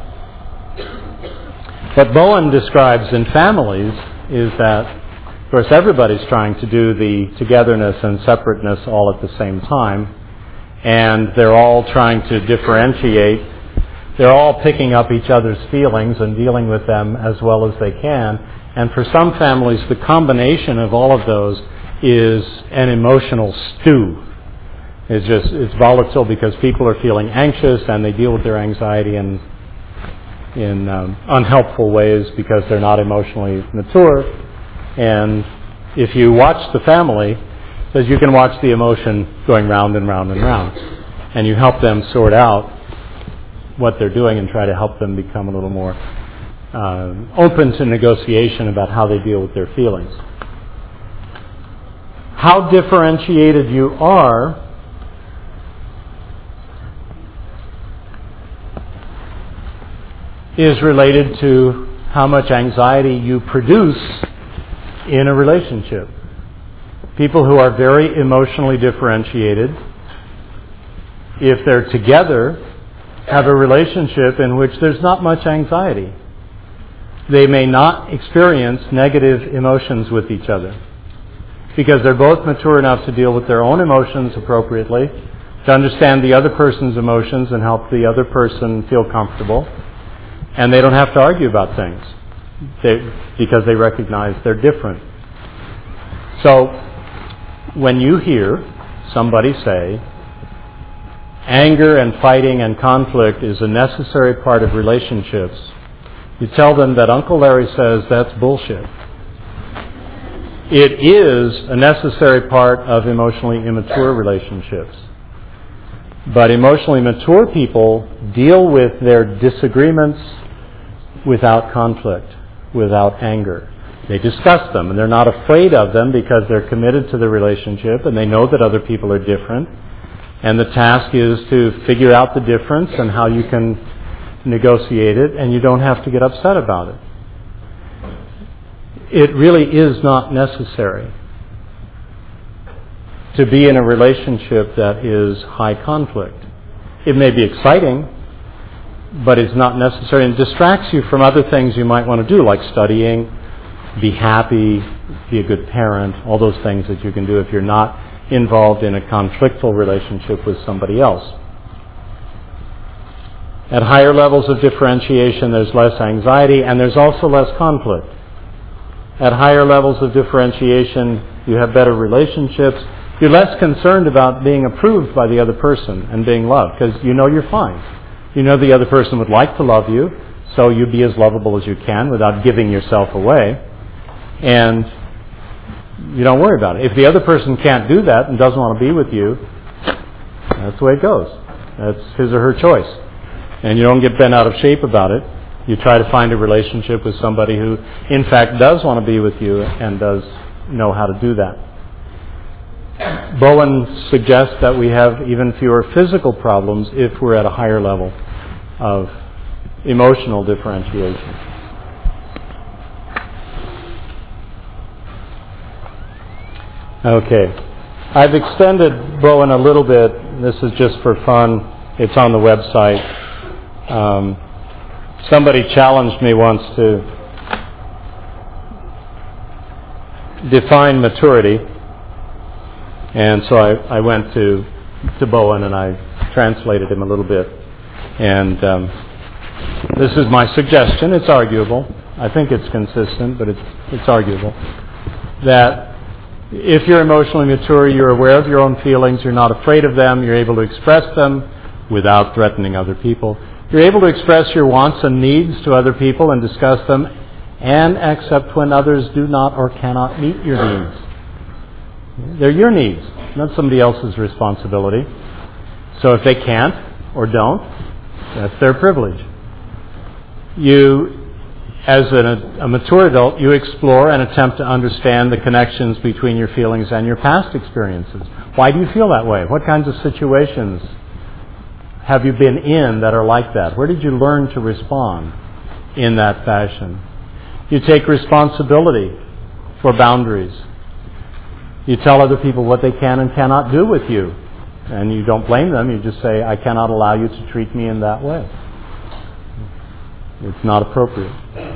Bowen describes in families is that, of course, everybody's trying to do the togetherness and separateness all at the same time, and they're all trying to differentiate. They're all picking up each other's feelings and dealing with them as well as they can. And for some families, the combination of all of those is an emotional stew. It's volatile because people are feeling anxious and they deal with their anxiety in unhelpful ways because they're not emotionally mature. And if you watch the family, says you can watch the emotion going round and round and round, and you help them sort out what they're doing and try to help them become a little more open to negotiation about how they deal with their feelings. How differentiated you are is related to how much anxiety you produce in a relationship. People who are very emotionally differentiated, if they're together, have a relationship in which there's not much anxiety. They may not experience negative emotions with each other because they're both mature enough to deal with their own emotions appropriately, to understand the other person's emotions and help the other person feel comfortable. And they don't have to argue about things because they recognize they're different. So when you hear somebody say, anger and fighting and conflict is a necessary part of relationships, you tell them that Uncle Larry says that's bullshit. It is a necessary part of emotionally immature relationships. But emotionally mature people deal with their disagreements without conflict, without anger. They discuss them, and they're not afraid of them because they're committed to the relationship, and they know that other people are different. And the task is to figure out the difference and how you can negotiate it, and you don't have to get upset about it. It really is not necessary to be in a relationship that is high conflict. It may be exciting, but it's not necessary and distracts you from other things you might want to do, like studying, be happy, be a good parent, all those things that you can do if you're not involved in a conflictual relationship with somebody else. At higher levels of differentiation, there's less anxiety and there's also less conflict. At higher levels of differentiation, you have better relationships. You're less concerned about being approved by the other person and being loved because you know you're fine. You know the other person would like to love you, so you be as lovable as you can without giving yourself away. And you don't worry about it. If the other person can't do that and doesn't want to be with you, that's the way it goes. That's his or her choice. And you don't get bent out of shape about it. You try to find a relationship with somebody who, in fact, does want to be with you and does know how to do that. Bowen suggests that we have even fewer physical problems if we're at a higher level of emotional differentiation. Okay. I've extended Bowen a little bit. This is just for fun. It's on the website. Somebody challenged me once to define maturity. And so I went to Bowen and I translated him a little bit. And this is my suggestion. It's arguable. I think it's consistent, but it's arguable. That if you're emotionally mature, you're aware of your own feelings, you're not afraid of them, you're able to express them without threatening other people. You're able to express your wants and needs to other people and discuss them and accept when others do not or cannot meet your needs. They're your needs, not somebody else's responsibility. So if they can't or don't, that's their privilege. as a mature adult, you explore and attempt to understand the connections between your feelings and your past experiences. Why do you feel that way? What kinds of situations have you been in that are like that? Where did you learn to respond in that fashion? You take responsibility for boundaries. You tell other people what they can and cannot do with you. And you don't blame them. You just say, I cannot allow you to treat me in that way. It's not appropriate.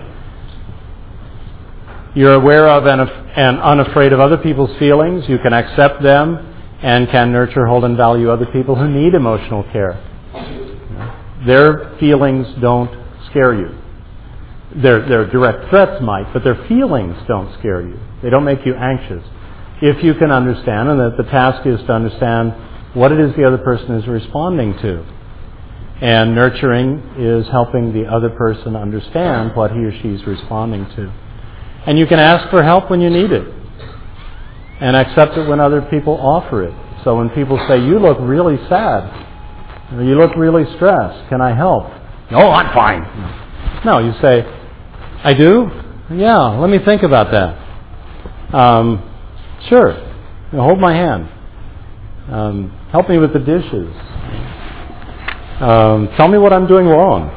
You're aware of and unafraid of other people's feelings. You can accept them and can nurture, hold, and value other people who need emotional care. Their feelings don't scare you. Their direct threats might, but their feelings don't scare you. They don't make you anxious. If you can understand, and that the task is to understand what it is the other person is responding to. And nurturing is helping the other person understand what he or she is responding to. And you can ask for help when you need it. And accept it when other people offer it. So when people say, you look really sad, or you look really stressed, can I help? No, I'm fine. No, you say, I do? Yeah, let me think about that. Sure. Hold my hand. Help me with the dishes. Tell me what I'm doing wrong.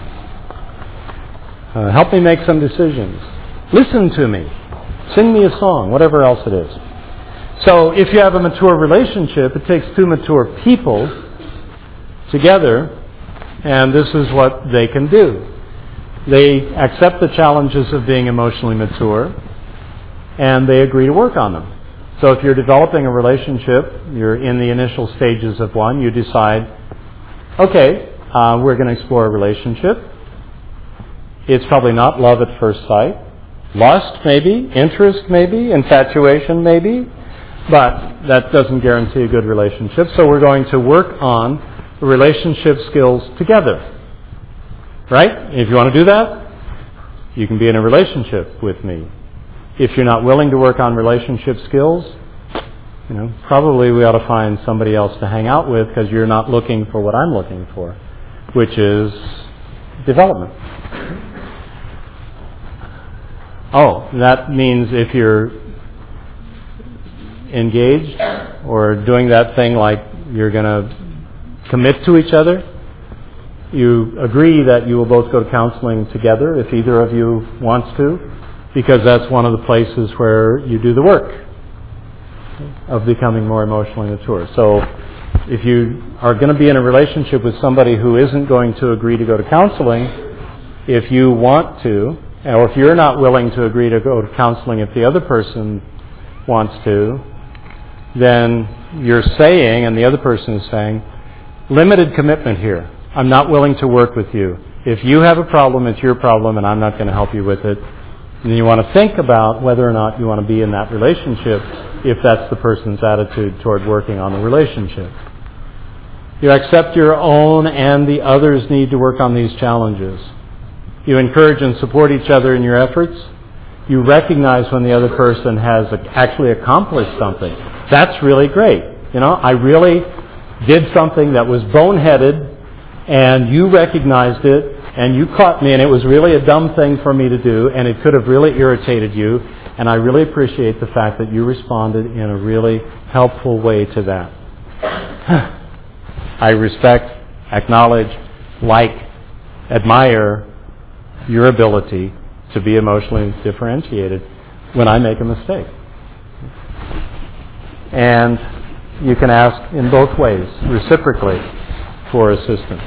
Help me make some decisions. Listen to me. Sing me a song, whatever else it is. So if you have a mature relationship, it takes two mature people together, and this is what they can do. They accept the challenges of being emotionally mature, and they agree to work on them. So if you're developing a relationship, you're in the initial stages of one, you decide, okay, we're going to explore a relationship. It's probably not love at first sight. Lust, maybe. Interest, maybe. Infatuation, maybe. But that doesn't guarantee a good relationship. So we're going to work on relationship skills together. Right? If you want to do that, you can be in a relationship with me. If you're not willing to work on relationship skills, probably we ought to find somebody else to hang out with because you're not looking for what I'm looking for, which is development. Oh, that means if you're engaged or doing that thing like you're going to commit to each other, you agree that you will both go to counseling together if either of you wants to, because that's one of the places where you do the work of becoming more emotionally mature. So if you are going to be in a relationship with somebody who isn't going to agree to go to counseling, if you want to, or if you're not willing to agree to go to counseling if the other person wants to, then you're saying, and the other person is saying, limited commitment here. I'm not willing to work with you. If you have a problem, it's your problem, and I'm not going to help you with it. And you want to think about whether or not you want to be in that relationship if that's the person's attitude toward working on the relationship. You accept your own and the other's need to work on these challenges. You encourage and support each other in your efforts. You recognize when the other person has actually accomplished something. That's really great. I really did something that was boneheaded, and you recognized it, and you caught me, and it was really a dumb thing for me to do, and it could have really irritated you, and I really appreciate the fact that you responded in a really helpful way to that. I respect, acknowledge, admire your ability to be emotionally differentiated when I make a mistake. And you can ask in both ways, reciprocally, for assistance.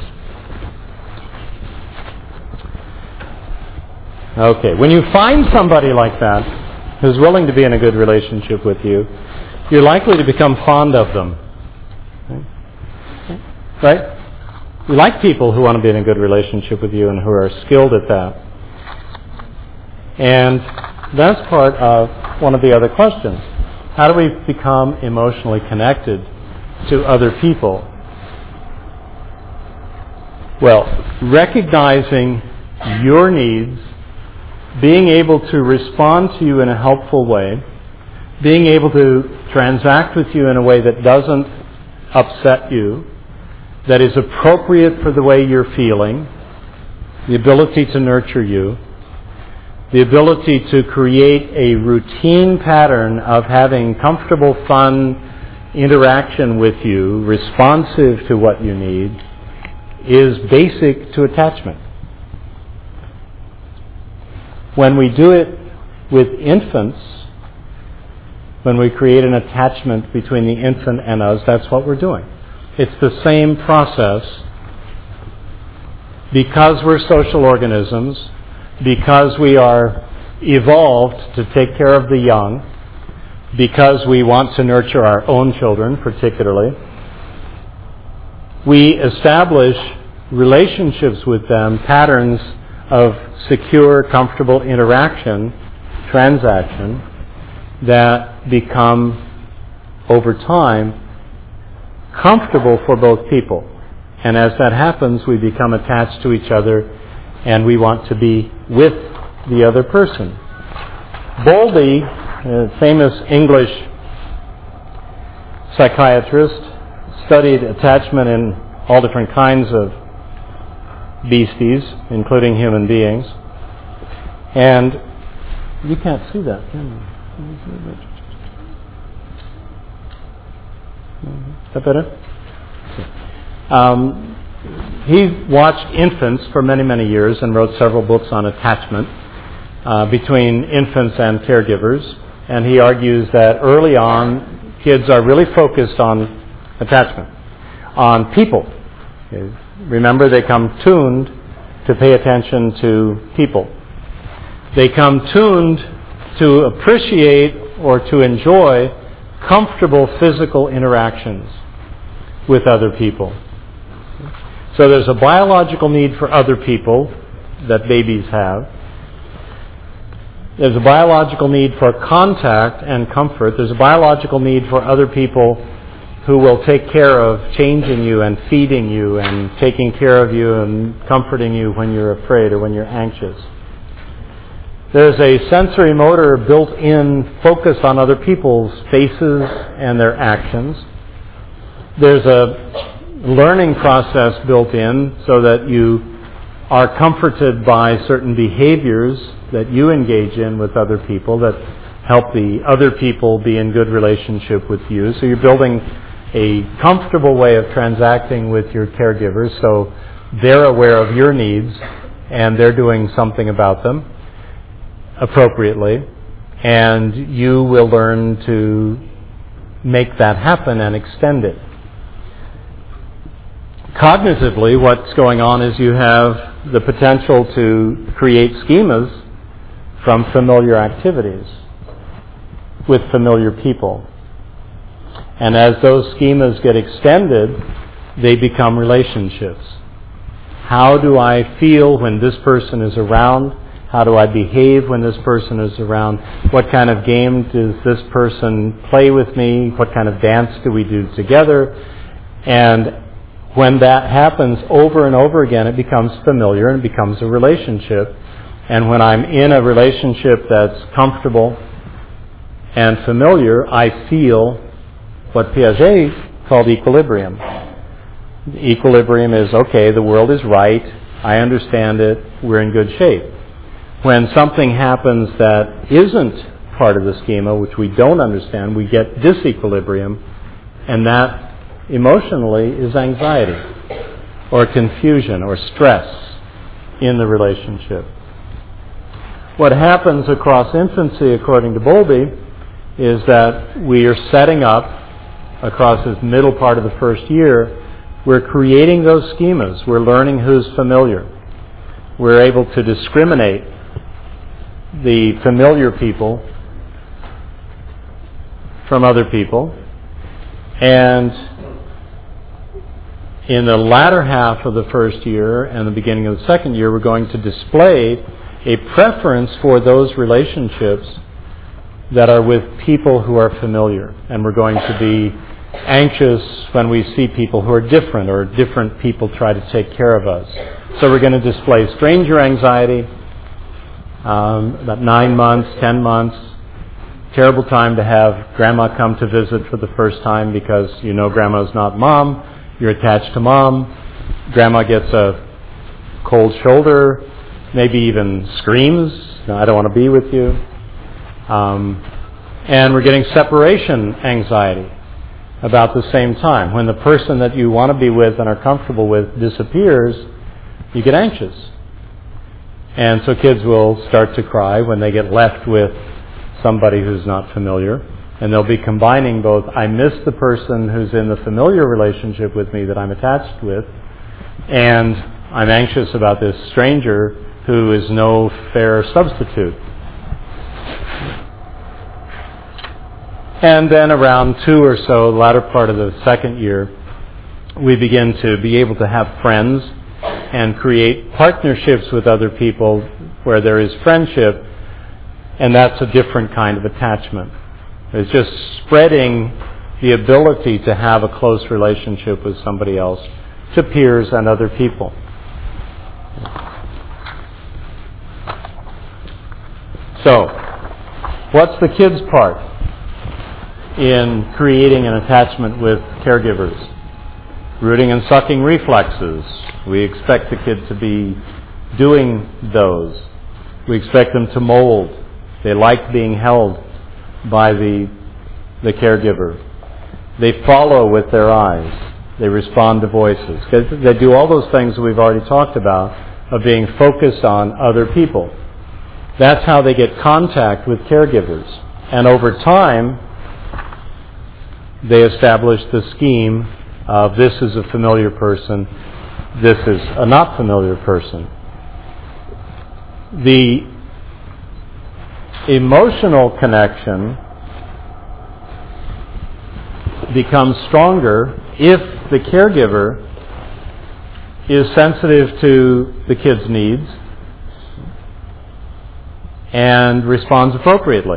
Okay, when you find somebody like that who's willing to be in a good relationship with you, you're likely to become fond of them. Right? You like people who want to be in a good relationship with you and who are skilled at that. And that's part of one of the other questions. How do we become emotionally connected to other people? Well, recognizing your needs, being able to respond to you in a helpful way, being able to transact with you in a way that doesn't upset you, that is appropriate for the way you're feeling, the ability to nurture you, the ability to create a routine pattern of having comfortable, fun interaction with you, responsive to what you need, is basic to attachment. When we do it with infants, when we create an attachment between the infant and us, that's what we're doing. It's the same process. Because we're social organisms, because we are evolved to take care of the young, because we want to nurture our own children particularly, we establish relationships with them, patterns of secure, comfortable interaction, transaction, that become, over time, comfortable for both people. And as that happens, we become attached to each other and we want to be with the other person. Bowlby, a famous English psychiatrist, studied attachment in all different kinds of beasties, including human beings. And you can't see that, can you? Is that better? He watched infants for many, many years and wrote several books on attachment between infants and caregivers. And he argues that early on, kids are really focused on attachment, on people. Remember, they come tuned to pay attention to people. They come tuned to appreciate or to enjoy comfortable physical interactions with other people. So there's a biological need for other people that babies have. There's a biological need for contact and comfort. There's a biological need for other people who will take care of changing you and feeding you and taking care of you and comforting you when you're afraid or when you're anxious. There's a sensory motor built-in focus on other people's faces and their actions. There's a learning process built in so that you are comforted by certain behaviors that you engage in with other people that help the other people be in good relationship with you. So you're building a comfortable way of transacting with your caregivers so they're aware of your needs and they're doing something about them appropriately, and you will learn to make that happen and extend it. Cognitively, what's going on is you have the potential to create schemas from familiar activities with familiar people. And as those schemas get extended, they become relationships. How do I feel when this person is around? How do I behave when this person is around? What kind of game does this person play with me? What kind of dance do we do together? And when that happens over and over again, it becomes familiar and it becomes a relationship. And when I'm in a relationship that's comfortable and familiar, I feel what Piaget called equilibrium. Equilibrium is, okay, the world is right, I understand it, we're in good shape. When something happens that isn't part of the schema, which we don't understand, we get disequilibrium, and that emotionally is anxiety or confusion or stress in the relationship. What happens across infancy, according to Bowlby, is that we are setting up, across this middle part of the first year, we're creating those schemas. We're learning who's familiar. We're able to discriminate the familiar people from other people. And in the latter half of the first year and the beginning of the second year, we're going to display a preference for those relationships that are with people who are familiar. And we're going to be anxious when we see people who are different, or different people try to take care of us. So we're going to display stranger anxiety, about 9 months, 10 months. Terrible time to have grandma come to visit for the first time because you know grandma's not mom. You're attached to mom. Grandma gets a cold shoulder, maybe even screams, "No, I don't want to be with you." And we're getting separation anxiety about the same time. When the person that you want to be with and are comfortable with disappears, you get anxious. And so kids will start to cry when they get left with somebody who's not familiar. And they'll be combining both, I miss the person who's in the familiar relationship with me that I'm attached with, and I'm anxious about this stranger who is no fair substitute. And then around 2 or so, the latter part of the second year, we begin to be able to have friends and create partnerships with other people where there is friendship, and that's a different kind of attachment. It's just spreading the ability to have a close relationship with somebody else to peers and other people. So, what's the kid's part in creating an attachment with caregivers? Rooting and sucking reflexes. We expect the kid to be doing those. We expect them to mold. They like being held by the caregiver. They follow with their eyes. They respond to voices. They do all those things that we've already talked about of being focused on other people. That's how they get contact with caregivers. And over time, they establish the scheme of this is a familiar person, this is a not familiar person. The emotional connection becomes stronger if the caregiver is sensitive to the kid's needs and responds appropriately.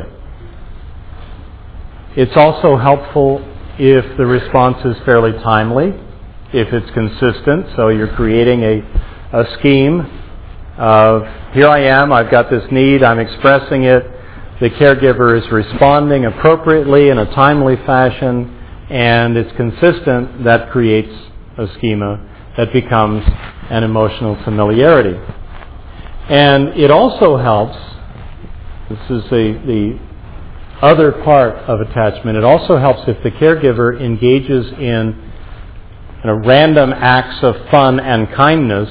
It's also helpful if the response is fairly timely, if it's consistent, so you're creating a scheme of, here I am, I've got this need, I'm expressing it, the caregiver is responding appropriately in a timely fashion, and it's consistent, that creates a schema that becomes an emotional familiarity. And it also helps, this is the other part of attachment, it also helps if the caregiver engages in random acts of fun and kindness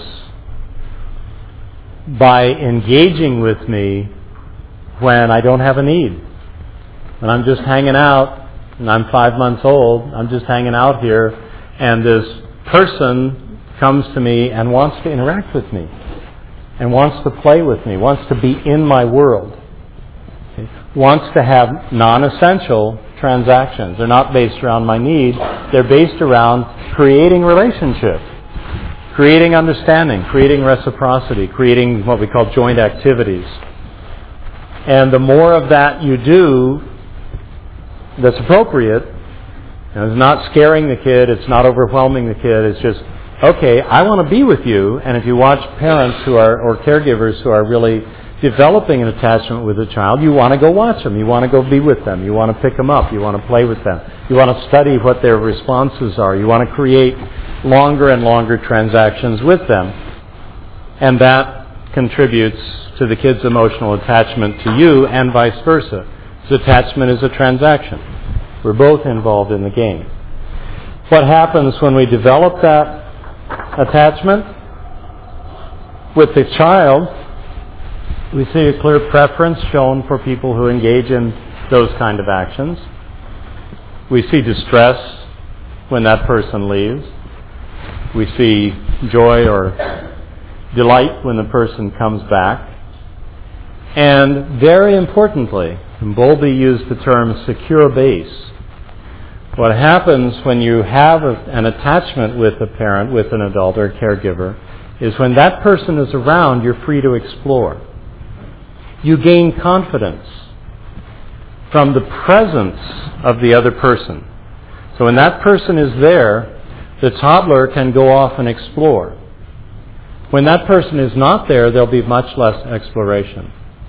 by engaging with me when I don't have a need. When I'm just hanging out, and I'm 5 months old, I'm just hanging out here, and this person comes to me and wants to interact with me, and wants to play with me, wants to be in my world. Wants to have non-essential transactions. They're not based around my need. They're based around creating relationship, creating understanding, creating reciprocity, creating what we call joint activities. And the more of that you do that's appropriate, it's not scaring the kid, it's not overwhelming the kid, it's just, okay, I want to be with you. And if you watch parents who are, or caregivers who are really developing an attachment with a child, you want to go watch them, you want to go be with them, you want to pick them up, you want to play with them, you want to study what their responses are, you want to create longer and longer transactions with them. And that contributes to the kid's emotional attachment to you and vice versa. Because attachment is a transaction. We're both involved in the game. What happens when we develop that attachment with the child? We see a clear preference shown for people who engage in those kind of actions. We see distress when that person leaves. We see joy or delight when the person comes back. And very importantly, and Bowlby used the term secure base. What happens when you have an attachment with a parent, with an adult or caregiver, is when that person is around, you're free to explore. You gain confidence from the presence of the other person. So when that person is there, the toddler can go off and explore. When that person is not there, there'll be much less exploration.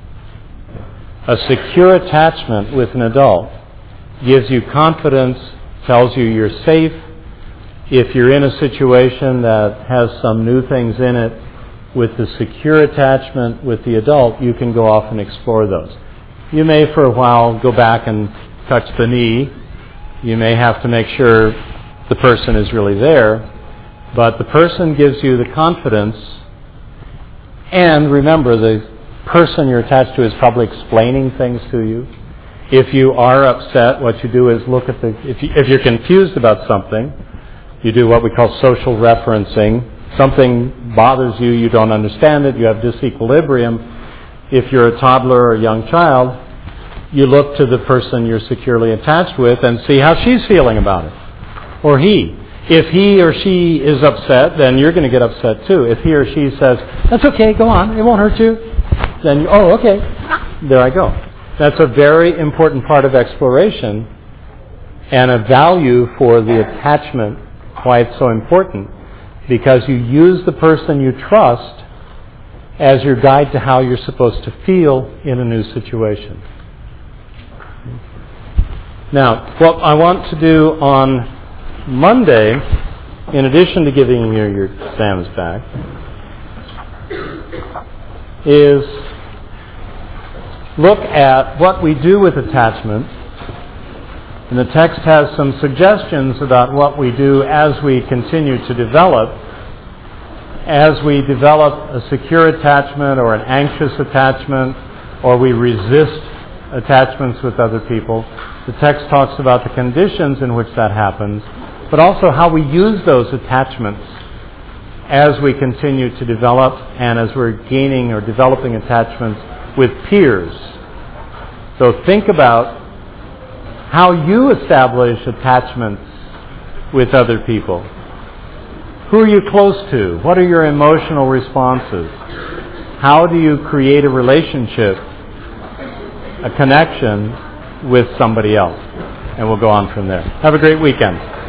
A secure attachment with an adult gives you confidence, tells you you're safe. If you're in a situation that has some new things in it, with the secure attachment with the adult, you can go off and explore those. You may for a while go back and touch the knee. You may have to make sure the person is really there, but the person gives you the confidence. And remember, the person you're attached to is probably explaining things to you. If you are upset, what you do is look at if you're confused about something, you do what we call social referencing. Something bothers you, you don't understand it, you have disequilibrium. If you're a toddler or a young child, you look to the person you're securely attached with and see how she's feeling about it. Or he. If he or she is upset, then you're going to get upset too. If he or she says, "That's okay, go on, it won't hurt you," then, "Oh, okay, there I go." That's a very important part of exploration and a value for the attachment, why it's so important. Because you use the person you trust as your guide to how you're supposed to feel in a new situation. Now, what I want to do on Monday, in addition to giving you your exams back, is look at what we do with attachment. And the text has some suggestions about what we do as we continue to develop. As we develop a secure attachment or an anxious attachment, or we resist attachments with other people, the text talks about the conditions in which that happens, but also how we use those attachments as we continue to develop and as we're gaining or developing attachments with peers. So think about how you establish attachments with other people. Who are you close to? What are your emotional responses? How do you create a relationship, a connection with somebody else? And we'll go on from there. Have a great weekend.